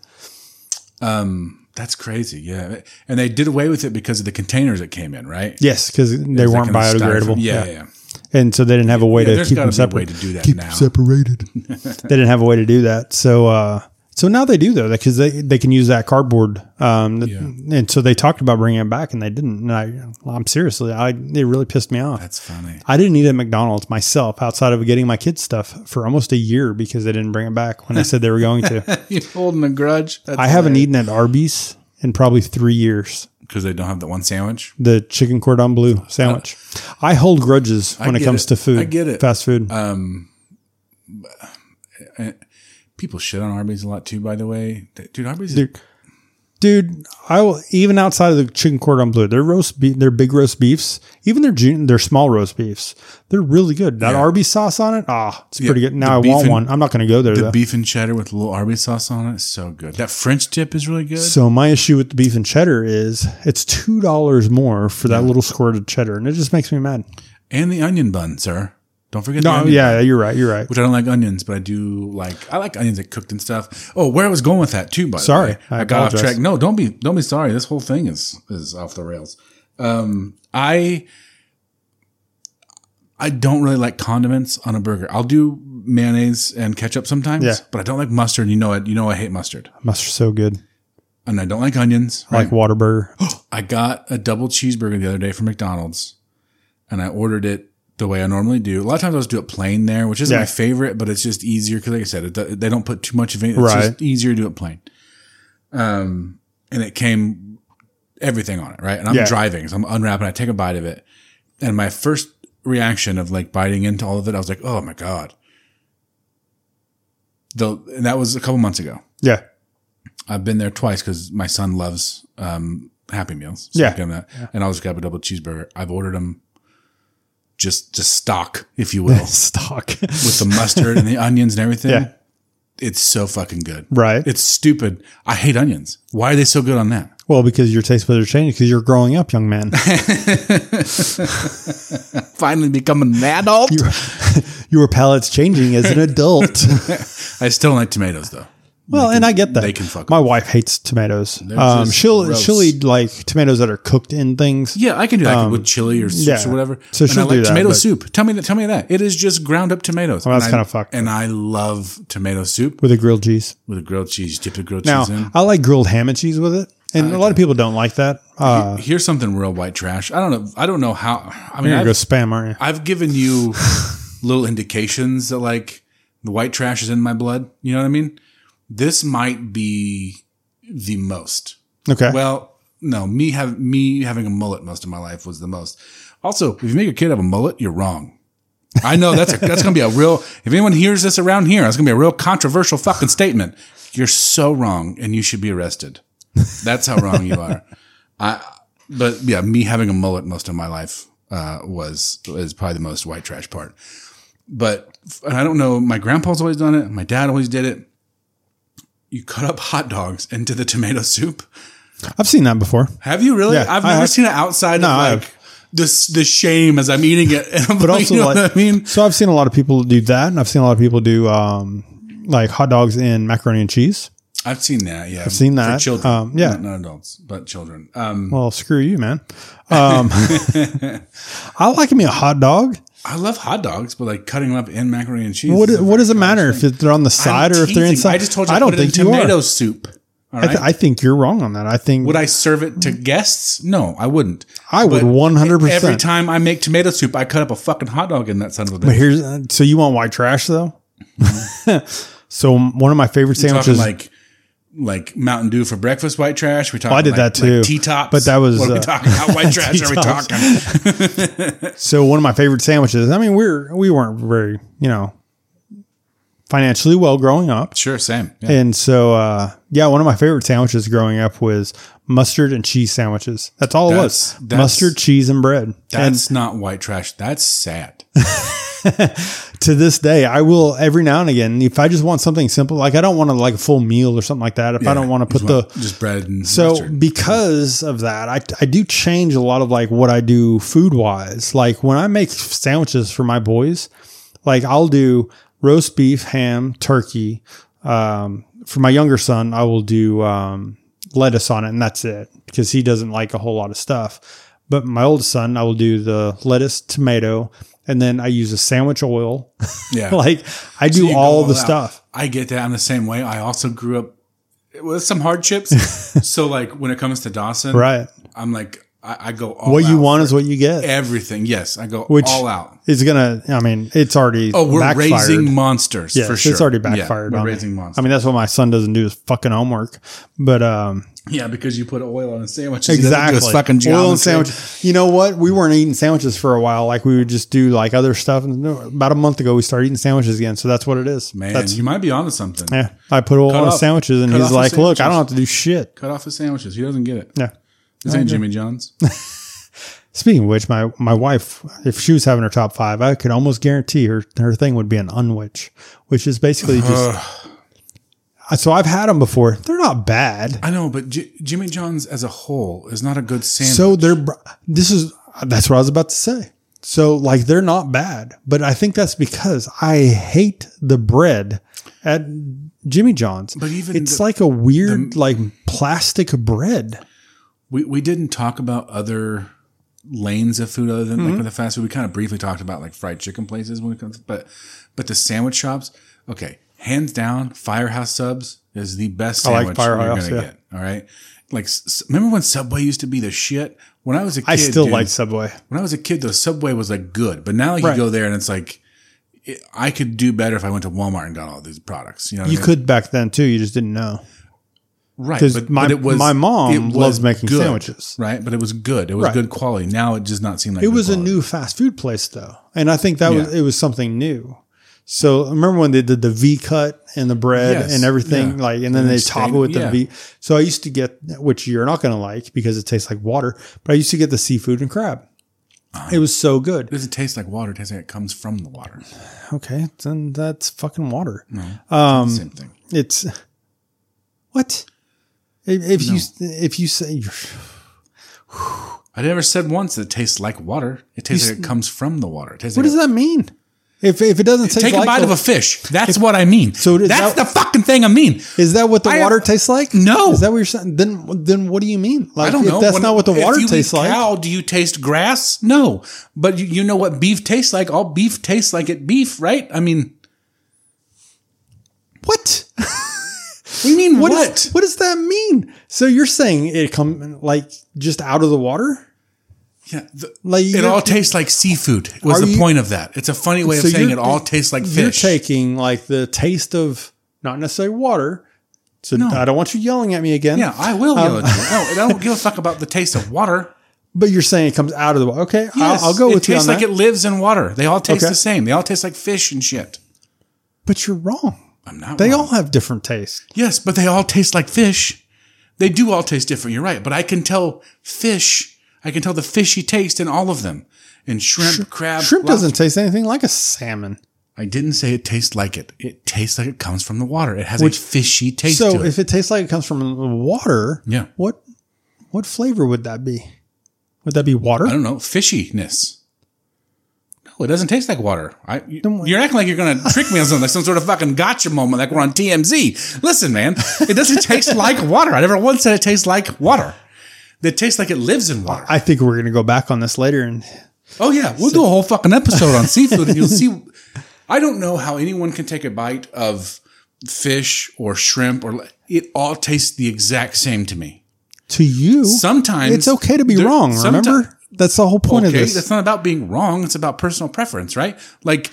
That's crazy. Yeah. And they did away with it because of the containers it came in, right? Yes, because they weren't biodegradable. Yeah. And so they didn't have a way to keep them separate. To do that keep now. Separated. They didn't have a way to do that. So now they do though, because they can use that cardboard. And so they talked about bringing it back and they didn't. And I'm seriously, it really pissed me off. That's funny. I didn't eat at McDonald's myself outside of getting my kids stuff for almost a year because they didn't bring it back when they said they were going to. You're holding a grudge. I haven't eaten at Arby's in probably 3 years. Because they don't have that one sandwich? The chicken cordon bleu sandwich. I hold grudges when it comes to food. I get it. Fast food. People shit on Arby's a lot too, by the way. Dude, Arby's Dude, I will, even outside of the chicken cordon bleu, their big roast beefs, even their small roast beefs, they're really good. That Arby's sauce on it, it's pretty good. Now I want one. I'm not going to go there though. The beef and cheddar with a little Arby's sauce on it is so good. That French dip is really good. So my issue with the beef and cheddar is it's $2 more for that little squirt of cheddar, and it just makes me mad. And the onion bun, sir. Don't forget the onion bun. You're right. I don't like onions, but I like onions that cooked and stuff. Oh, where I was going with that too, by the way. I got off track. No, don't be sorry. This whole thing is off the rails. I don't really like condiments on a burger. I'll do mayonnaise and ketchup sometimes, but I don't like mustard. You know I hate mustard. Mustard's so good. And I don't like onions. I like Whataburger. I got a double cheeseburger the other day from McDonald's, and I ordered it the way I normally do. A lot of times I'll just do it plain there, which isn't my favorite, but it's just easier because, like I said, they don't put too much of it. It's just easier to do it plain. And it came everything on it, right? And I'm driving, so I'm unwrapping. I take a bite of it, and my first reaction of like biting into all of it, I was like, "Oh my god!" And that was a couple months ago. Yeah, I've been there twice because my son loves Happy Meals. So and I'll just grab a double cheeseburger. I've ordered them. Just stock, if you will. Stock. With the mustard and the onions and everything. Yeah. It's so fucking good. Right. It's stupid. I hate onions. Why are they so good on that? Well, because your taste buds are changing because you're growing up, young man. Finally becoming an adult. Your palate's changing as an adult. I still like tomatoes, though. Well, and I get that. They can fuck. My wife hates tomatoes. She'll eat like tomatoes that are cooked in things. Yeah, I can do that with chili or soups or whatever. So she'll do that. Tomato soup. Tell me that. It is just ground up tomatoes. Well, that's kind of fucked. And I love tomato soup with a grilled cheese. With a grilled cheese, dip the grilled cheese in. I like grilled ham and cheese with it, and a lot of people don't like that. Here's something real white trash. I don't know how. I mean, you're gonna go spam, aren't you? I've given you little indications that like the white trash is in my blood. You know what I mean? This might be the most. Okay. Well, no, me having a mullet most of my life was the most. Also, if you make a kid have a mullet, you're wrong. I know that's going to be a real, if anyone hears this around here, that's going to be a real controversial fucking statement. You're so wrong and you should be arrested. That's how wrong you are. But yeah, me having a mullet most of my life is probably the most white trash part. But I don't know, my grandpa's always done it. My dad always did it. You cut up hot dogs into the tomato soup. I've seen that before. Have you really? Yeah, I've never seen it outside of like the shame as I'm eating it. But also, you know what I mean? So I've seen a lot of people do that, and I've seen a lot of people do like hot dogs in macaroni and cheese. I've seen that. Yeah, I've seen that. For children, not adults, but children. Well, screw you, man. I like me a hot dog. I love hot dogs, but like cutting them up in macaroni and cheese. What does it matter if they're on the side or if they're inside? I just told you I don't think tomato soup. All right? I think you're wrong on that. I think would I serve it to guests? No, I wouldn't. I would 100%. Every time I make tomato soup, I cut up a fucking hot dog in that son of a bitch. But so you want white trash though? So one of my favorite sandwiches, like Mountain Dew for breakfast, white trash. We talking. I did that too. T-tops. But that was what are we talking about? White trash? Are we talking? So one of my favorite sandwiches. I mean, we weren't very financially well growing up. Sure, same. Yeah. And so one of my favorite sandwiches growing up was mustard and cheese sandwiches. That's all it was. Mustard, cheese, and bread. That's not white trash. That's sad. To this day, I will every now and again, if I just want something simple, like I don't want to like a full meal or something like that. If I don't want to put just bread and mustard. Because of that, I do change a lot of like what I do food wise. Like when I make sandwiches for my boys, like I'll do roast beef, ham, turkey. For my younger son, I will do lettuce on it, and that's it because he doesn't like a whole lot of stuff. But my oldest son, I will do the lettuce, tomato. And then I use a sandwich oil. Yeah. Like I do all the stuff. I get that. I'm the same way. I also grew up with some hardships. So like when it comes to Dawson, right? I'm like, I go all out. What you want is what you get. Everything. Yes. I go all out. It's it's already we're backfired. Raising monsters for sure. It's already backfired. Yeah, we're raising monsters. I mean, that's what my son doesn't do is fucking homework. But yeah, because you put oil on a sandwich. Exactly. Fucking oil and sandwich. You know what? We weren't eating sandwiches for a while. Like we would just do like other stuff. And about a month ago, we started eating sandwiches again. So that's what it is. Man, you might be onto something. Yeah. I put oil on sandwiches and he's like, look, I don't have to do shit. Cut off the sandwiches. He doesn't get it. Yeah. This ain't Jimmy John's. Speaking of which, my wife, if she was having her top 5, I could almost guarantee her thing would be an unwich, which is basically just... So I've had them before. They're not bad. I know, but Jimmy John's as a whole is not a good sandwich. So that's what I was about to say. So like they're not bad, but I think that's because I hate the bread at Jimmy John's. But even it's like a weird like plastic bread. We didn't talk about other lanes of food other than like with the fast food. We kind of briefly talked about like fried chicken places when it comes, but the sandwich shops. Okay. Hands down, Firehouse Subs is the best sandwich you're going to get. All right. like, remember when Subway used to be the shit? When I was a kid, I still like Subway. When I was a kid, though, Subway was like good. But now you go there and it's like, I could do better if I went to Walmart and got all these products. You know, you could back then too. You just didn't know. Right. Because my mom loves making sandwiches. Right. But it was good. It was good quality. Now it does not seem like it was quality. a new fast food place though. And I think it was something new. So remember when they did the V cut and the bread and everything, like, and then they top it with the V. So I used to get, which you're not going to like because it tastes like water, but I used to get the seafood and crab. It was so good. It doesn't taste like water. It tastes like it comes from the water. Okay. Then that's fucking water. No, it's the same thing. It's what? If you say I never said once that it tastes like water. It tastes like it comes from the water. It tastes what does that mean? If it doesn't taste take like a bite of a fish, that's what I mean. So that's the fucking thing I mean. Is that what the water tastes like? No. Is that what you're saying? Then what do you mean? Like, I don't know. If that's not what the water tastes like. Cow, do you taste grass? No. But you know what beef tastes like? All beef tastes like it beef, right? I mean, what? What do you mean? What does that mean? So you're saying it come like just out of the water? Yeah, it all tastes like seafood. Was the point of that? It's a funny way of saying it all tastes like fish. You're taking like the taste of not necessarily water. So no. I don't want you yelling at me again. Yeah, I will yell at you. No, I don't give a fuck about the taste of water. But you're saying it comes out of the water. Okay, yes, I'll go with you on that. It tastes like it lives in water. They all taste the same. They all taste like fish and shit. But you're wrong. I'm not They wrong. all have different tastes. Yes, but they all taste like fish. They do all taste different. You're right. But I can tell fish. I can tell the fishy taste in all of them. In shrimp, crab. Shrimp doesn't taste anything like a salmon. I didn't say it tastes like it. It tastes like it comes from the water. It has a fishy taste to it. So if it tastes like it comes from the water, what flavor would that be? Would that be water? I don't know. Fishiness. No, it doesn't taste like water. You're acting like you're going to trick me on something, like some sort of fucking gotcha moment, like we're on TMZ. Listen, man, it doesn't taste like water. I never once said it tastes like water. It tastes like it lives in water. I think we're going to go back on this later. Oh, yeah. We'll do a whole fucking episode on seafood and you'll see. I don't know how anyone can take a bite of fish or shrimp it all tastes the exact same to me. To you? Sometimes. It's okay to be wrong, remember? That's the whole point of this. That's not about being wrong. It's about personal preference, right? Like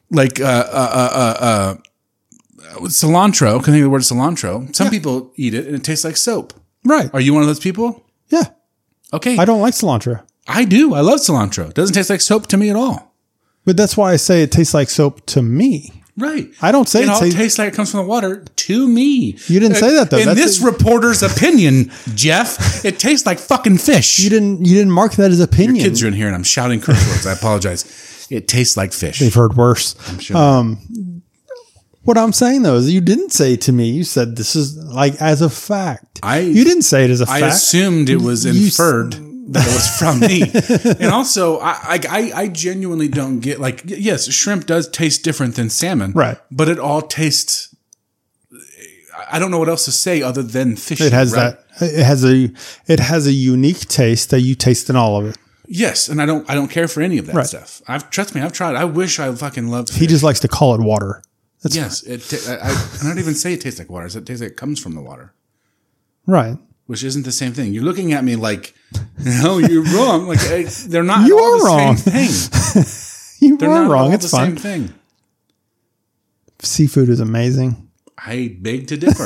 cilantro. Can I think of the word cilantro? Some people eat it and it tastes like soap. Right. Are you one of those people? Yeah. Okay. I don't like cilantro. I do. I love cilantro. It doesn't taste like soap to me at all. But that's why I say it tastes like soap to me. Right. I don't say it all tastes like it comes from the water to me. You didn't say that though. In this reporter's opinion, Jeff, it tastes like fucking fish. You didn't mark that as opinion. Your kids are in here and I'm shouting curse words. I apologize. It tastes like fish. They've heard worse. I'm sure. What I'm saying though is you didn't say to me, you said this is like as a fact. You didn't say it as a fact. I assumed it was inferred that it was from me. And also I genuinely don't get like, yes, shrimp does taste different than salmon. Right. But it all tastes, I don't know what else to say other than fish. It has it has a unique taste that you taste in all of it. Yes, and I don't care for any of that stuff. Trust me, I've tried. I wish I fucking loved fish. He just likes to call it water. Yes, I don't even say it tastes like water. It tastes like it comes from the water. Right. Which isn't the same thing. You're looking at me like, no, you're wrong. Like they're not you all are the wrong. same thing. You are wrong. It's fine. Same thing. Seafood is amazing. I beg to differ.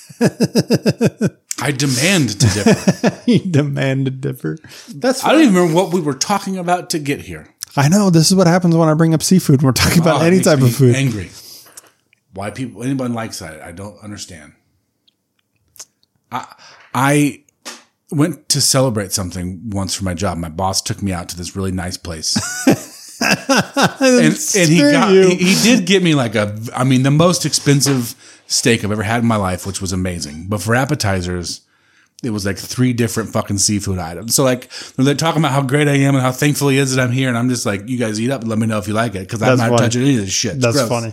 I demand to differ. You demand to differ. That's fine. I don't even remember what we were talking about to get here. I know. This is what happens when I bring up seafood. We're talking about any type of food. Angry. Why anyone likes that? I don't understand. I went to celebrate something once for my job. My boss took me out to this really nice place. and he did get me like the most expensive steak I've ever had in my life, which was amazing. But for appetizers, it was like 3 different fucking seafood items. So like they're talking about how great I am and how thankful he is that I'm here. And I'm just like, you guys eat up and let me know if you like it. Cause I'm not touching any of this shit. That's funny.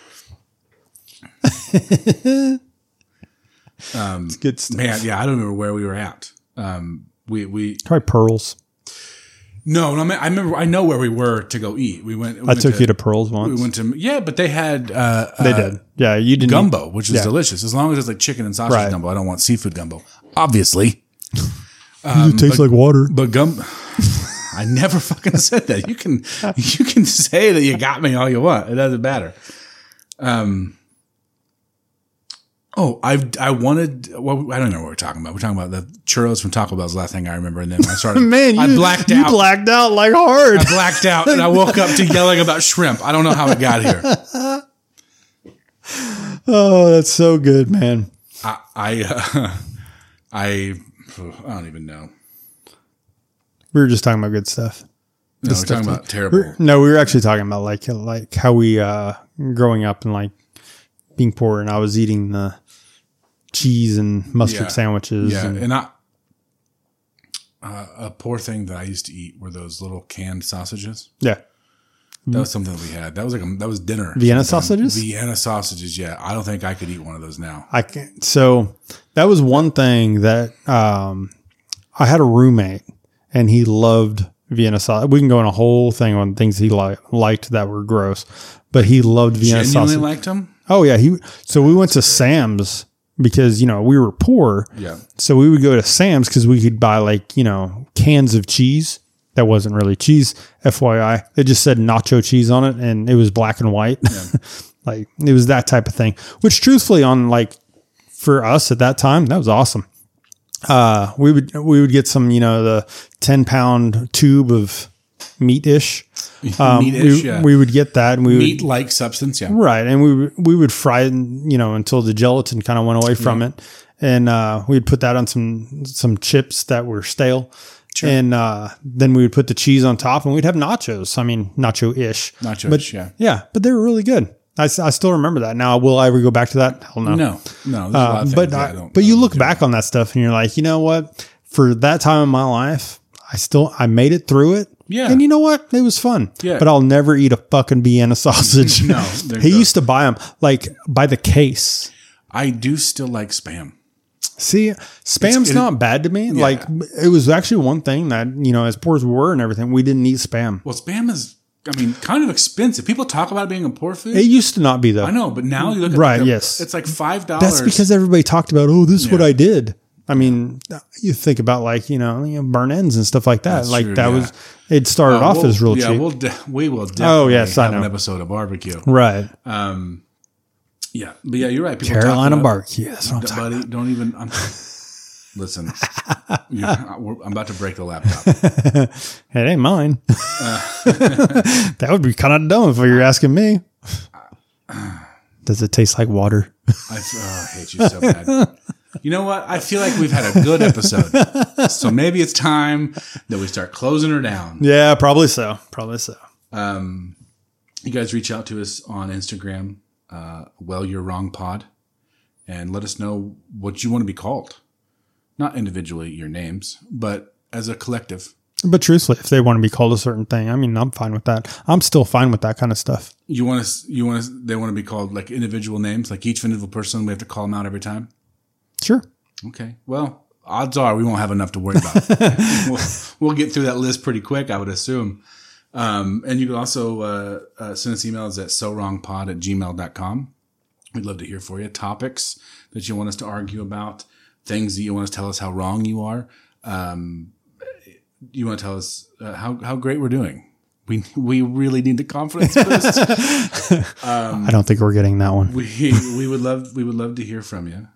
It's good stuff. Man, yeah, I don't remember where we were at. We try Pearls. No, I know where we were to go eat. I took you to Pearls once. We went to but they had they did. Yeah, you didn't gumbo, which is delicious. As long as it's like chicken and sausage gumbo. I don't want seafood gumbo. obviously. It tastes like water. But gum, I never fucking said that. You can say that you got me all you want. It doesn't matter. I wanted. Well, I don't know what we're talking about. We're talking about the churros from Taco Bell's the last thing I remember, and then I started. Man, I blacked out. You blacked out like hard. I blacked out, and I woke up to yelling about shrimp. I don't know how it got here. Oh, that's so good, man. I don't even know. We were just talking about good stuff. No, we're talking about terrible. We were actually talking about like how we growing up and like being poor, and I was eating the cheese and mustard sandwiches. Yeah, and a poor thing that I used to eat were those little canned sausages. Yeah. That was something that we had. That was dinner. Vienna sausages? Vienna sausages, yeah. I don't think I could eat one of those now. I can't. So that was one thing that I had a roommate, and he loved Vienna sausage. We can go in a whole thing on things he liked that were gross, but he loved Vienna sausage. Genuinely liked them? Oh yeah. So we went to Sam's because, we were poor. Yeah. So we would go to Sam's because we could buy cans of cheese. That wasn't really cheese, FYI. It just said nacho cheese on it, and it was black and white. Yeah. It was that type of thing, which truthfully for us at that time, that was awesome. We would get some, the 10-pound tube of meat-ish. We would get that, and meat-like substance, yeah. Right. And we would fry it, until the gelatin kind of went away from it. And, we'd put that on some chips that were stale. Sure. And then we would put the cheese on top, and we'd have nachos. I mean, nacho-ish. Nacho-ish, yeah. Yeah, but they were really good. I still remember that. Now, will I ever go back to that? Hell no. No. There's a lot of things but you look back on that stuff, and you're like, you know what? For that time in my life, I made it through it. Yeah. And you know what? It was fun. Yeah. But I'll never eat a fucking Vienna sausage. No. He used to buy them, by the case. I do still like Spam. See, Spam's not bad to me. Yeah. It was actually one thing that, as poor as we were and everything, we didn't eat Spam. Well, Spam is, kind of expensive. People talk about it being a poor food. It used to not be, though. I know, but now you look at yes. It's like $5. That's because everybody talked about, this is what I did. You think about burn ends and stuff like that. That's true, it started off as real cheap. We will definitely have an episode of barbecue. Right. Yeah, but yeah, you're right. People Carolina barbecue. That's what I'm talking about. Don't even. Listen, I'm about to break the laptop. It ain't mine. That would be kind of dumb if you're asking me. Does it taste like water? I hate you so bad. You know what? I feel like we've had a good episode. So maybe it's time that we start closing her down. Yeah, probably so. You guys reach out to us on Instagram. You're wrong pod, and let us know what you want to be called. Not individually your names, but as a collective. But truthfully, if they want to be called a certain thing, I'm fine with that. I'm still fine with that kind of stuff. They want to be called like individual names, like each individual person. We have to call them out every time. Sure. Okay. Well, odds are we won't have enough to worry about. We'll get through that list pretty quick, I would assume. And you can also send us emails at sowrongpod@gmail.com. We'd love to hear for you. Topics that you want us to argue about, things that you want us to tell us how wrong you are. You want to tell us how great we're doing. We really need the confidence boost. I don't think we're getting that one. We would love to hear from you.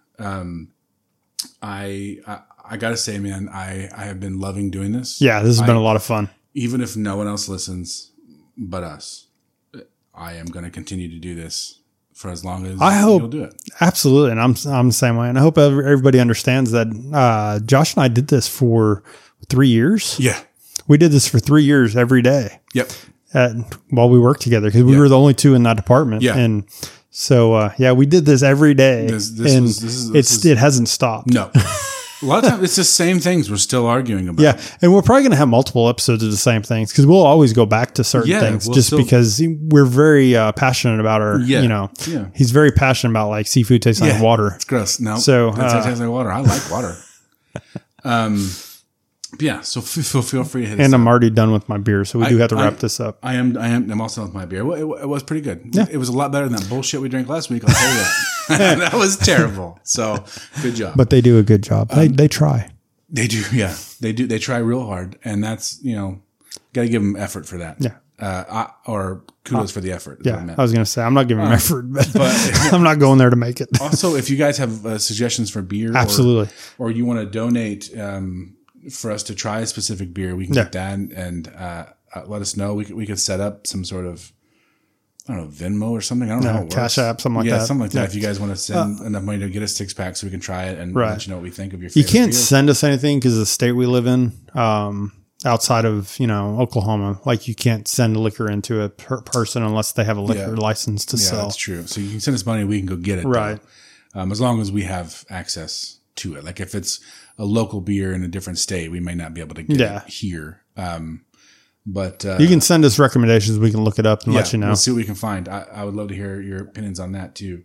I gotta say, man, I have been loving doing this. Yeah, this has been a lot of fun. Even if no one else listens but us, I am going to continue to do this for as long as you'll do it. Absolutely. And I'm the same way. And I hope everybody understands that Josh and I did this for 3 years. Yeah. We did this for 3 years every day. Yep. While we worked together, because we were the only two in that department. Yeah. And so, we did this every day. It hasn't stopped. No. A lot of times it's the same things we're still arguing about. Yeah. And we're probably going to have multiple episodes of the same things because we'll always go back to certain things because we're very passionate about our, he's very passionate about like seafood tasting like water. It's gross. No. So, it tastes like water. I like water. Yeah, so feel free to hit us And I'm up. already done with my beer, so we do have to wrap this up. I'm also with my beer. Well, it was pretty good. Yeah. It was a lot better than that bullshit we drank last week. I'll tell you that. That was terrible. So good job. But they do a good job. They try. They do. Yeah, they do. They try real hard, and that's got to give them effort for that. Yeah. Or kudos for the effort. Yeah. I was going to say, I'm not giving them effort, but I'm not going there to make it. Also, if you guys have suggestions for beer, absolutely, or you want to donate for us to try a specific beer, we can get that and let us know. We could set up some sort of, I don't know, Venmo or something. I don't know how it works. Cash App, something like that. Yeah, something like that. If you guys want to send enough money to get a 6-pack so we can try it and let you know what we think of your favorite You can't beer. send us anything because of the state we live in, outside of, Oklahoma. Like you can't send liquor into a person unless they have a liquor license to sell. Yeah, that's true. So you can send us money, we can go get it. Right. As long as we have access to it. Like if it's a local beer in a different state, we may not be able to get it here. But you can send us recommendations. We can look it up and let you know. We'll see what we can find. I would love to hear your opinions on that too.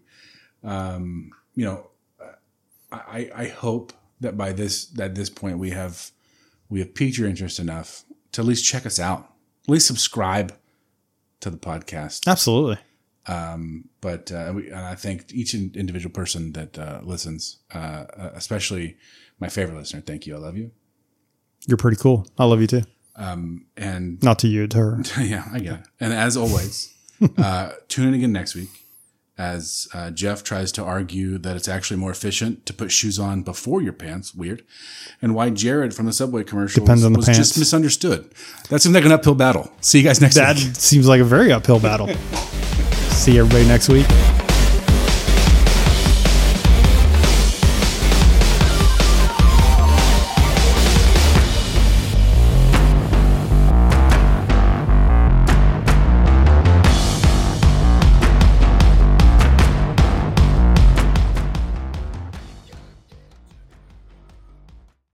I hope that at this point we have piqued your interest enough to at least check us out, at least subscribe to the podcast. Absolutely. And I thank each individual person that listens, especially my favorite listener. Thank you. I love you. You're pretty cool. I love you too. And not to you, to her. Yeah, I get it. And as always, tune in again next week as Jeff tries to argue that it's actually more efficient to put shoes on before your pants. Weird. And why Jared from the Subway commercials was just misunderstood. That seems like an uphill battle. See you guys next week. That seems like a very uphill battle. See everybody next week.